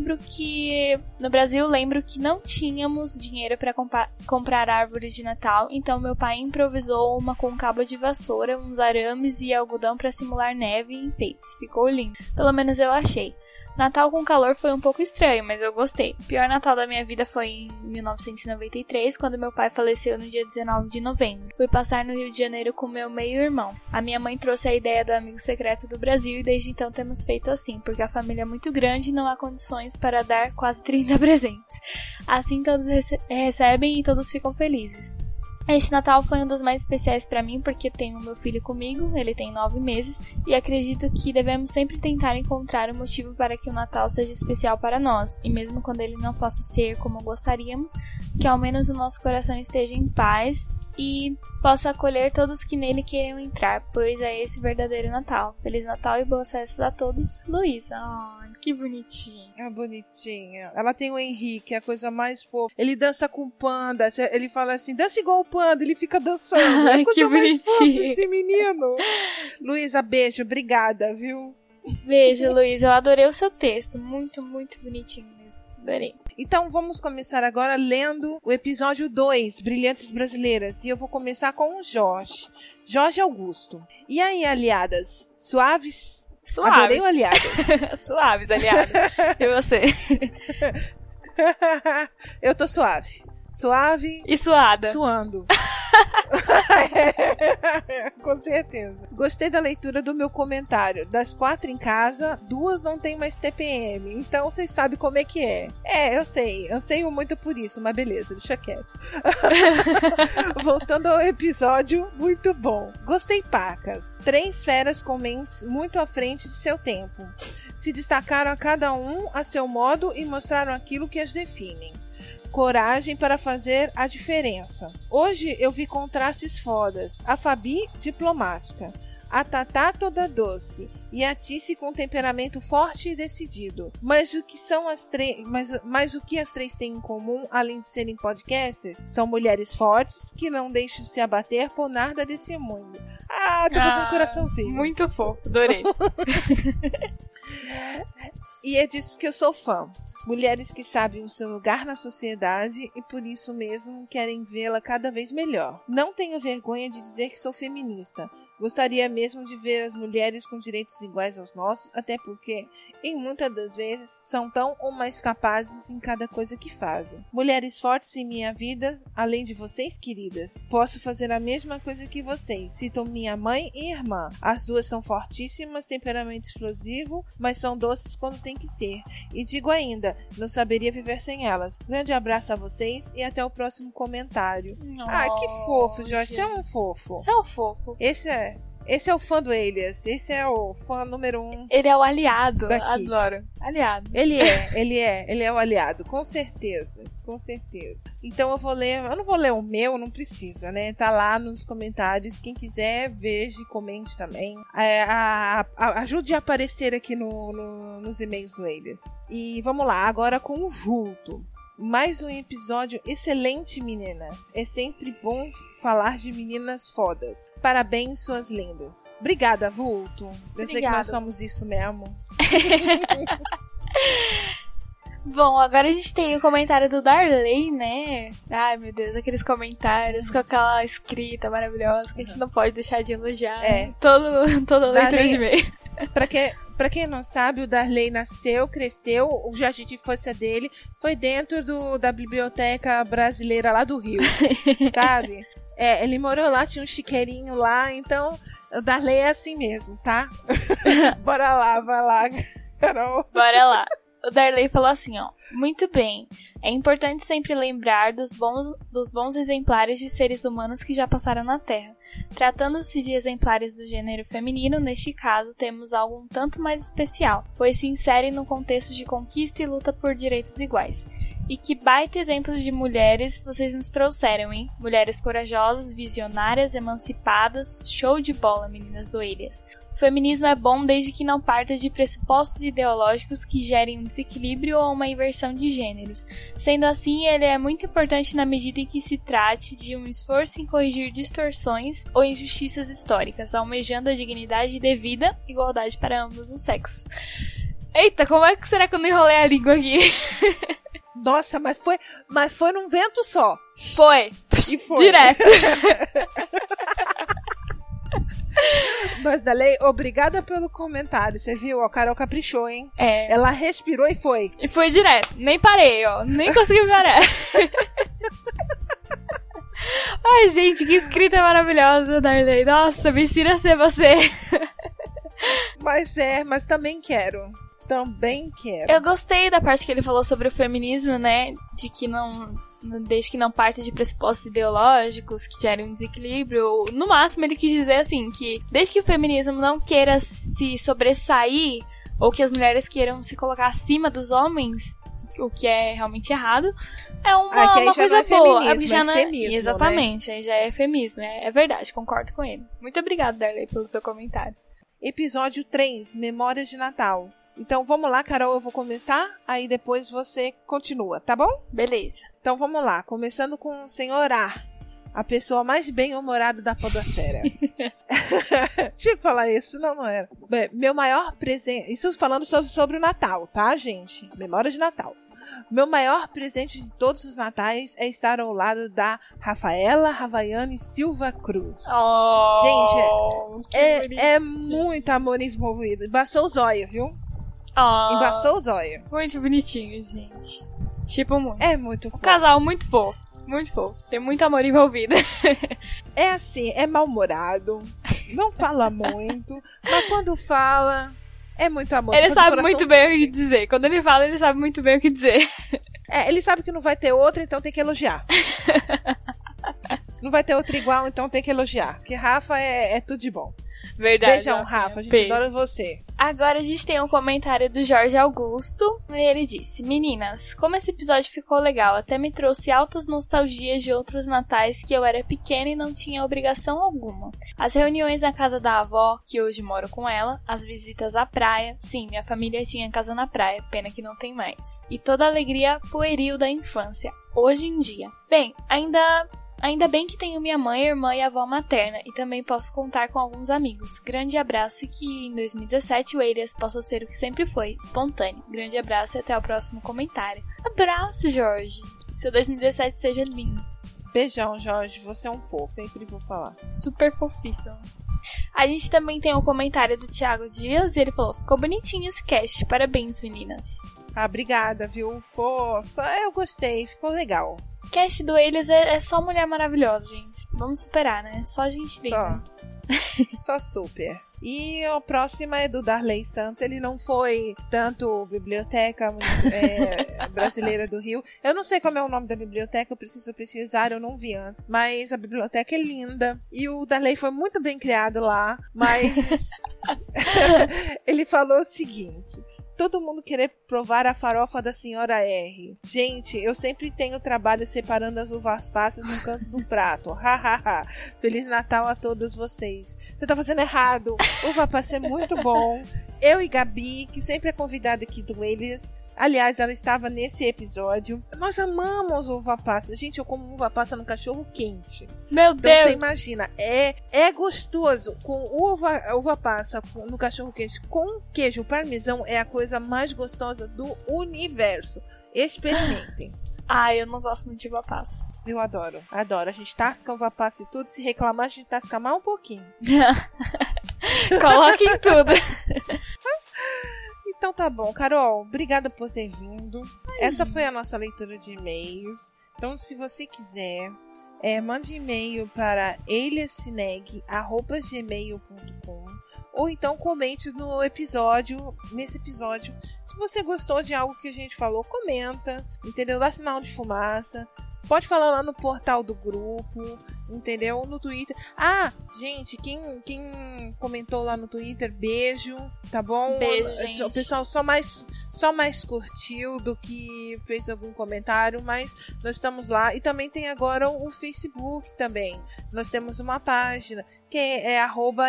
lembro que não tínhamos dinheiro para comprar árvores de Natal, então meu pai improvisou uma com cabo de vassoura, uns arames e algodão para simular neve e enfeites. Ficou lindo. Pelo menos eu achei. Natal com calor foi um pouco estranho, mas eu gostei. O pior Natal da minha vida foi em 1993, quando meu pai faleceu no dia 19 de novembro. Fui passar no Rio de Janeiro com meu meio-irmão. A minha mãe trouxe a ideia do amigo secreto do Brasil e desde então temos feito assim, porque a família é muito grande e não há condições para dar quase 30 presentes. Assim todos recebem e todos ficam felizes. Este Natal foi um dos mais especiais para mim porque tenho meu filho comigo, ele tem 9 meses, e acredito que devemos sempre tentar encontrar um motivo para que o Natal seja especial para nós, e mesmo quando ele não possa ser como gostaríamos, que ao menos o nosso coração esteja em paz e possa acolher todos que nele queiram entrar, pois é esse o verdadeiro Natal. Feliz Natal e boas festas a todos, Luísa. Ai, que bonitinha. É bonitinha. Ela tem o Henrique, a coisa mais fofa. Ele dança com o panda. Ele fala assim, dança igual o panda. Ele fica dançando. Ai, que bonitinho. Esse menino. Luísa, beijo. Obrigada, viu? Beijo, Luísa. Eu adorei o seu texto. Muito, muito bonitinho mesmo. Adorei. Então vamos começar agora lendo o episódio 2, Brilhantes Brasileiras. E eu vou começar com o Jorge. Jorge Augusto. E aí, aliadas? Suaves? Suaves. Adorei o aliado. Suaves, aliado. E você? Eu tô suave. Suave. E suada. Suando. Com certeza. Gostei da leitura do meu comentário. Das 4 em casa, 2 não tem mais TPM. Então vocês sabem como é que é. Eu sei. Anseio muito por isso, mas beleza, deixa quieto. Voltando ao episódio, muito bom. Gostei pacas. 3 feras com mentes muito à frente de seu tempo. Se destacaram a cada um a seu modo e mostraram aquilo que as definem. Coragem para fazer a diferença. Hoje eu vi contrastes fodas. A Fabi, diplomática. A Tatá, toda doce. E a Tice com temperamento forte e decidido. Mas o que são as mas o que as 3 têm em comum, além de serem podcasters, são mulheres fortes que não deixam se abater por nada desse mundo. Tô fazendo um coraçãozinho. Muito fofo, adorei. E é disso que eu sou fã. Mulheres que sabem o seu lugar na sociedade e por isso mesmo querem vê-la cada vez melhor. Não tenho vergonha de dizer que sou feminista. Gostaria mesmo de ver as mulheres com direitos iguais aos nossos, até porque, em muitas das vezes, são tão ou mais capazes em cada coisa que fazem. Mulheres fortes em minha vida, além de vocês, queridas. Posso fazer a mesma coisa que vocês. Cito minha mãe e irmã. As 2 são fortíssimas, temperamento explosivo, mas são doces quando tem que ser. E digo ainda, não saberia viver sem elas. Grande abraço a vocês e até o próximo comentário. Nossa. Que fofo, Jorge. Você é um fofo. Você é um fofo. Esse é o fã do Elias. Esse é o fã número 1. Ele é o aliado. Daqui. Adoro. Aliado. Ele é o aliado. Com certeza. Então eu não vou ler o meu, não precisa, né? Tá lá nos comentários. Quem quiser, veja e comente também. Ajude a aparecer aqui nos e-mails do Elias. E vamos lá, agora com o Vulto. Mais um episódio excelente, meninas. É sempre bom falar de meninas fodas. Parabéns, suas lindas. Obrigada, Vulto. Eu sei que nós somos isso mesmo. Bom, agora a gente tem o comentário do Darley, né? Ai, meu Deus, aqueles comentários com aquela escrita maravilhosa que a gente não pode deixar de elogiar. Toda leitura de e-mail. Pra quem não sabe, o Darley nasceu, cresceu, o jardim de infância dele foi dentro da biblioteca brasileira lá do Rio, sabe? Ele morou lá, tinha um chiqueirinho lá, então o Darley é assim mesmo, tá? Bora lá, vai lá, Carol. Bora lá. O Darley falou assim, ó. Muito bem. É importante sempre lembrar dos bons exemplares de seres humanos que já passaram na Terra. Tratando-se de exemplares do gênero feminino, neste caso temos algo um tanto mais especial, pois se insere no contexto de conquista e luta por direitos iguais. E que baita exemplos de mulheres vocês nos trouxeram, hein? Mulheres corajosas, visionárias, emancipadas, show de bola, meninas do Elias. O feminismo é bom desde que não parta de pressupostos ideológicos que gerem um desequilíbrio ou uma inversão distinção de gêneros. Sendo assim, ele é muito importante na medida em que se trate de um esforço em corrigir distorções ou injustiças históricas, almejando a dignidade devida, igualdade para ambos os sexos. Eita, como é que será que eu não enrolei a língua aqui? Nossa, mas foi num vento só. Foi. E foi. Direto. Mas, Darley, obrigada pelo comentário. Você viu? A Carol caprichou, hein? É. Ela respirou e foi. E foi direto. Nem parei, ó. Nem consegui parar. Ai, gente, que escrita maravilhosa, Darley. Nossa, me ensina a ser você. Mas também quero. Também quero. Eu gostei da parte que ele falou sobre o feminismo, né? De que desde que não parte de pressupostos ideológicos que gerem um desequilíbrio. No máximo, ele quis dizer assim, que desde que o feminismo não queira se sobressair, ou que as mulheres queiram se colocar acima dos homens, o que é realmente errado, é uma coisa boa. Feminismo, exatamente, né? Aí já é feminismo. É verdade, concordo com ele. Muito obrigada, Darley, pelo seu comentário. Episódio 3, Memórias de Natal. Então vamos lá, Carol, eu vou começar, aí depois você continua, tá bom? Beleza. Então vamos lá, começando com o Senhor A, a pessoa mais bem-humorada da podosfera. Deixa eu falar isso, não era. Bem, meu maior presente... Isso falando sobre o Natal, tá, gente? Memória de Natal. Meu maior presente de todos os natais é estar ao lado da Rafaela Ravaiane Silva Cruz. Oh, gente, é muito amor envolvido. Embaçou o zóio, viu? Oh, embaçou o zóio. Muito bonitinho, gente. Tipo muito. É muito fofo. Um casal muito fofo. Muito fofo. Tem muito amor envolvido. É assim, é mal-humorado. Não fala muito. Mas quando fala, é muito amor. Ele sabe muito bem o que dizer. Quando ele fala, ele sabe muito bem o que dizer. Ele sabe que não vai ter outra, então tem que elogiar. Não vai ter outra igual, então tem que elogiar. Porque Rafa é tudo de bom. Verdade. Beijão, Rafa. A gente adora você. Agora a gente tem um comentário do Jorge Augusto. E ele disse: Meninas, como esse episódio ficou legal, até me trouxe altas nostalgias de outros natais que eu era pequena e não tinha obrigação alguma. As reuniões na casa da avó, que hoje moro com ela, as visitas à praia. Sim, minha família tinha casa na praia, pena que não tem mais. E toda a alegria pueril da infância, hoje em dia. Bem, Ainda bem que tenho minha mãe, irmã e avó materna, e também posso contar com alguns amigos. Grande abraço e que em 2017 o Elias possa ser o que sempre foi, espontâneo. Grande abraço e até o próximo comentário. Abraço, Jorge! Seu 2017 seja lindo. Beijão, Jorge. Você é um fofo, sempre vou falar. Super fofíssimo. A gente também tem um comentário do Thiago Dias e ele falou: ficou bonitinho esse cast, parabéns, meninas. Ah, obrigada, viu? Eu gostei, ficou legal. O cast do Elias é só mulher maravilhosa, gente. Vamos superar, né? Só gente linda. Só super. E a próxima é do Darley Santos. Ele não foi tanto biblioteca brasileira do Rio. Eu não sei como é o nome da biblioteca, eu preciso pesquisar, eu não vi antes. Mas a biblioteca é linda. E o Darley foi muito bem criado lá. Mas ele falou o seguinte: todo mundo querer provar a farofa da senhora R. Gente, eu sempre tenho trabalho separando as uvas passas no canto do prato. Hahaha. Feliz Natal a todos vocês. Você tá fazendo errado. Uva passa é muito bom. Eu e Gabi, que sempre é convidada aqui do Elias. Aliás, ela estava nesse episódio. Nós amamos uva passa. Gente, eu como uva passa no cachorro quente. Meu Deus! Então você imagina, é gostoso. Com uva passa no cachorro quente com queijo parmesão é a coisa mais gostosa do universo. Experimentem. Ah, eu não gosto muito de uva passa. Eu adoro. A gente tasca uva passa e tudo. Se reclamar, a gente tasca mais um pouquinho. Coloque em tudo. Então tá bom, Carol, obrigada por ter vindo. Essa foi a nossa leitura de e-mails. Então, se você quiser, mande e-mail para eliassineg@gmail.com ou então comente nesse episódio. Se você gostou de algo que a gente falou, comenta, entendeu? Dá sinal de fumaça. Pode falar lá no portal do grupo, entendeu? No Twitter. Ah, gente, quem comentou lá no Twitter, beijo, tá bom? Beijo, gente. O pessoal só mais curtiu do que fez algum comentário, mas nós estamos lá. E também tem agora o Facebook também. Nós temos uma página que é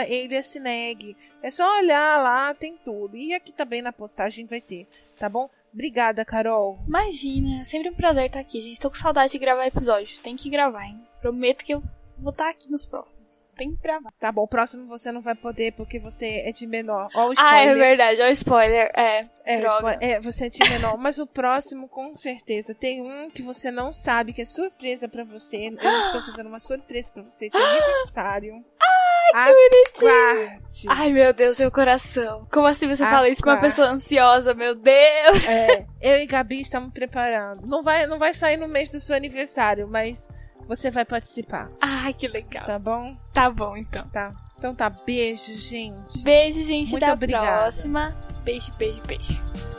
@eliassineg. É só olhar lá, tem tudo. E aqui também na postagem vai ter, tá bom? Obrigada, Carol. Imagina, é sempre um prazer estar aqui, gente. Tô com saudade de gravar episódios. Tem que gravar, hein? Prometo que eu vou estar aqui nos próximos. Tem que gravar. Tá bom, o próximo você não vai poder porque você é de menor. Ó o spoiler. Ah, é verdade. Ó o spoiler. Droga. Você é de menor. Mas o próximo, com certeza. Tem um que você não sabe, que é surpresa pra você. Eu estou fazendo uma surpresa pra você de aniversário. Ai, que bonitinho. Aguarde. Ai, meu Deus, meu coração. Como assim você fala isso pra uma pessoa ansiosa, meu Deus? Eu e Gabi estamos preparando. Não vai sair no mês do seu aniversário, mas você vai participar. Ai, que legal. Tá bom? Tá bom, então. Tá. Então tá, beijo, gente. Beijo, gente. Muito Até a obrigada. próxima. Beijo, beijo, beijo.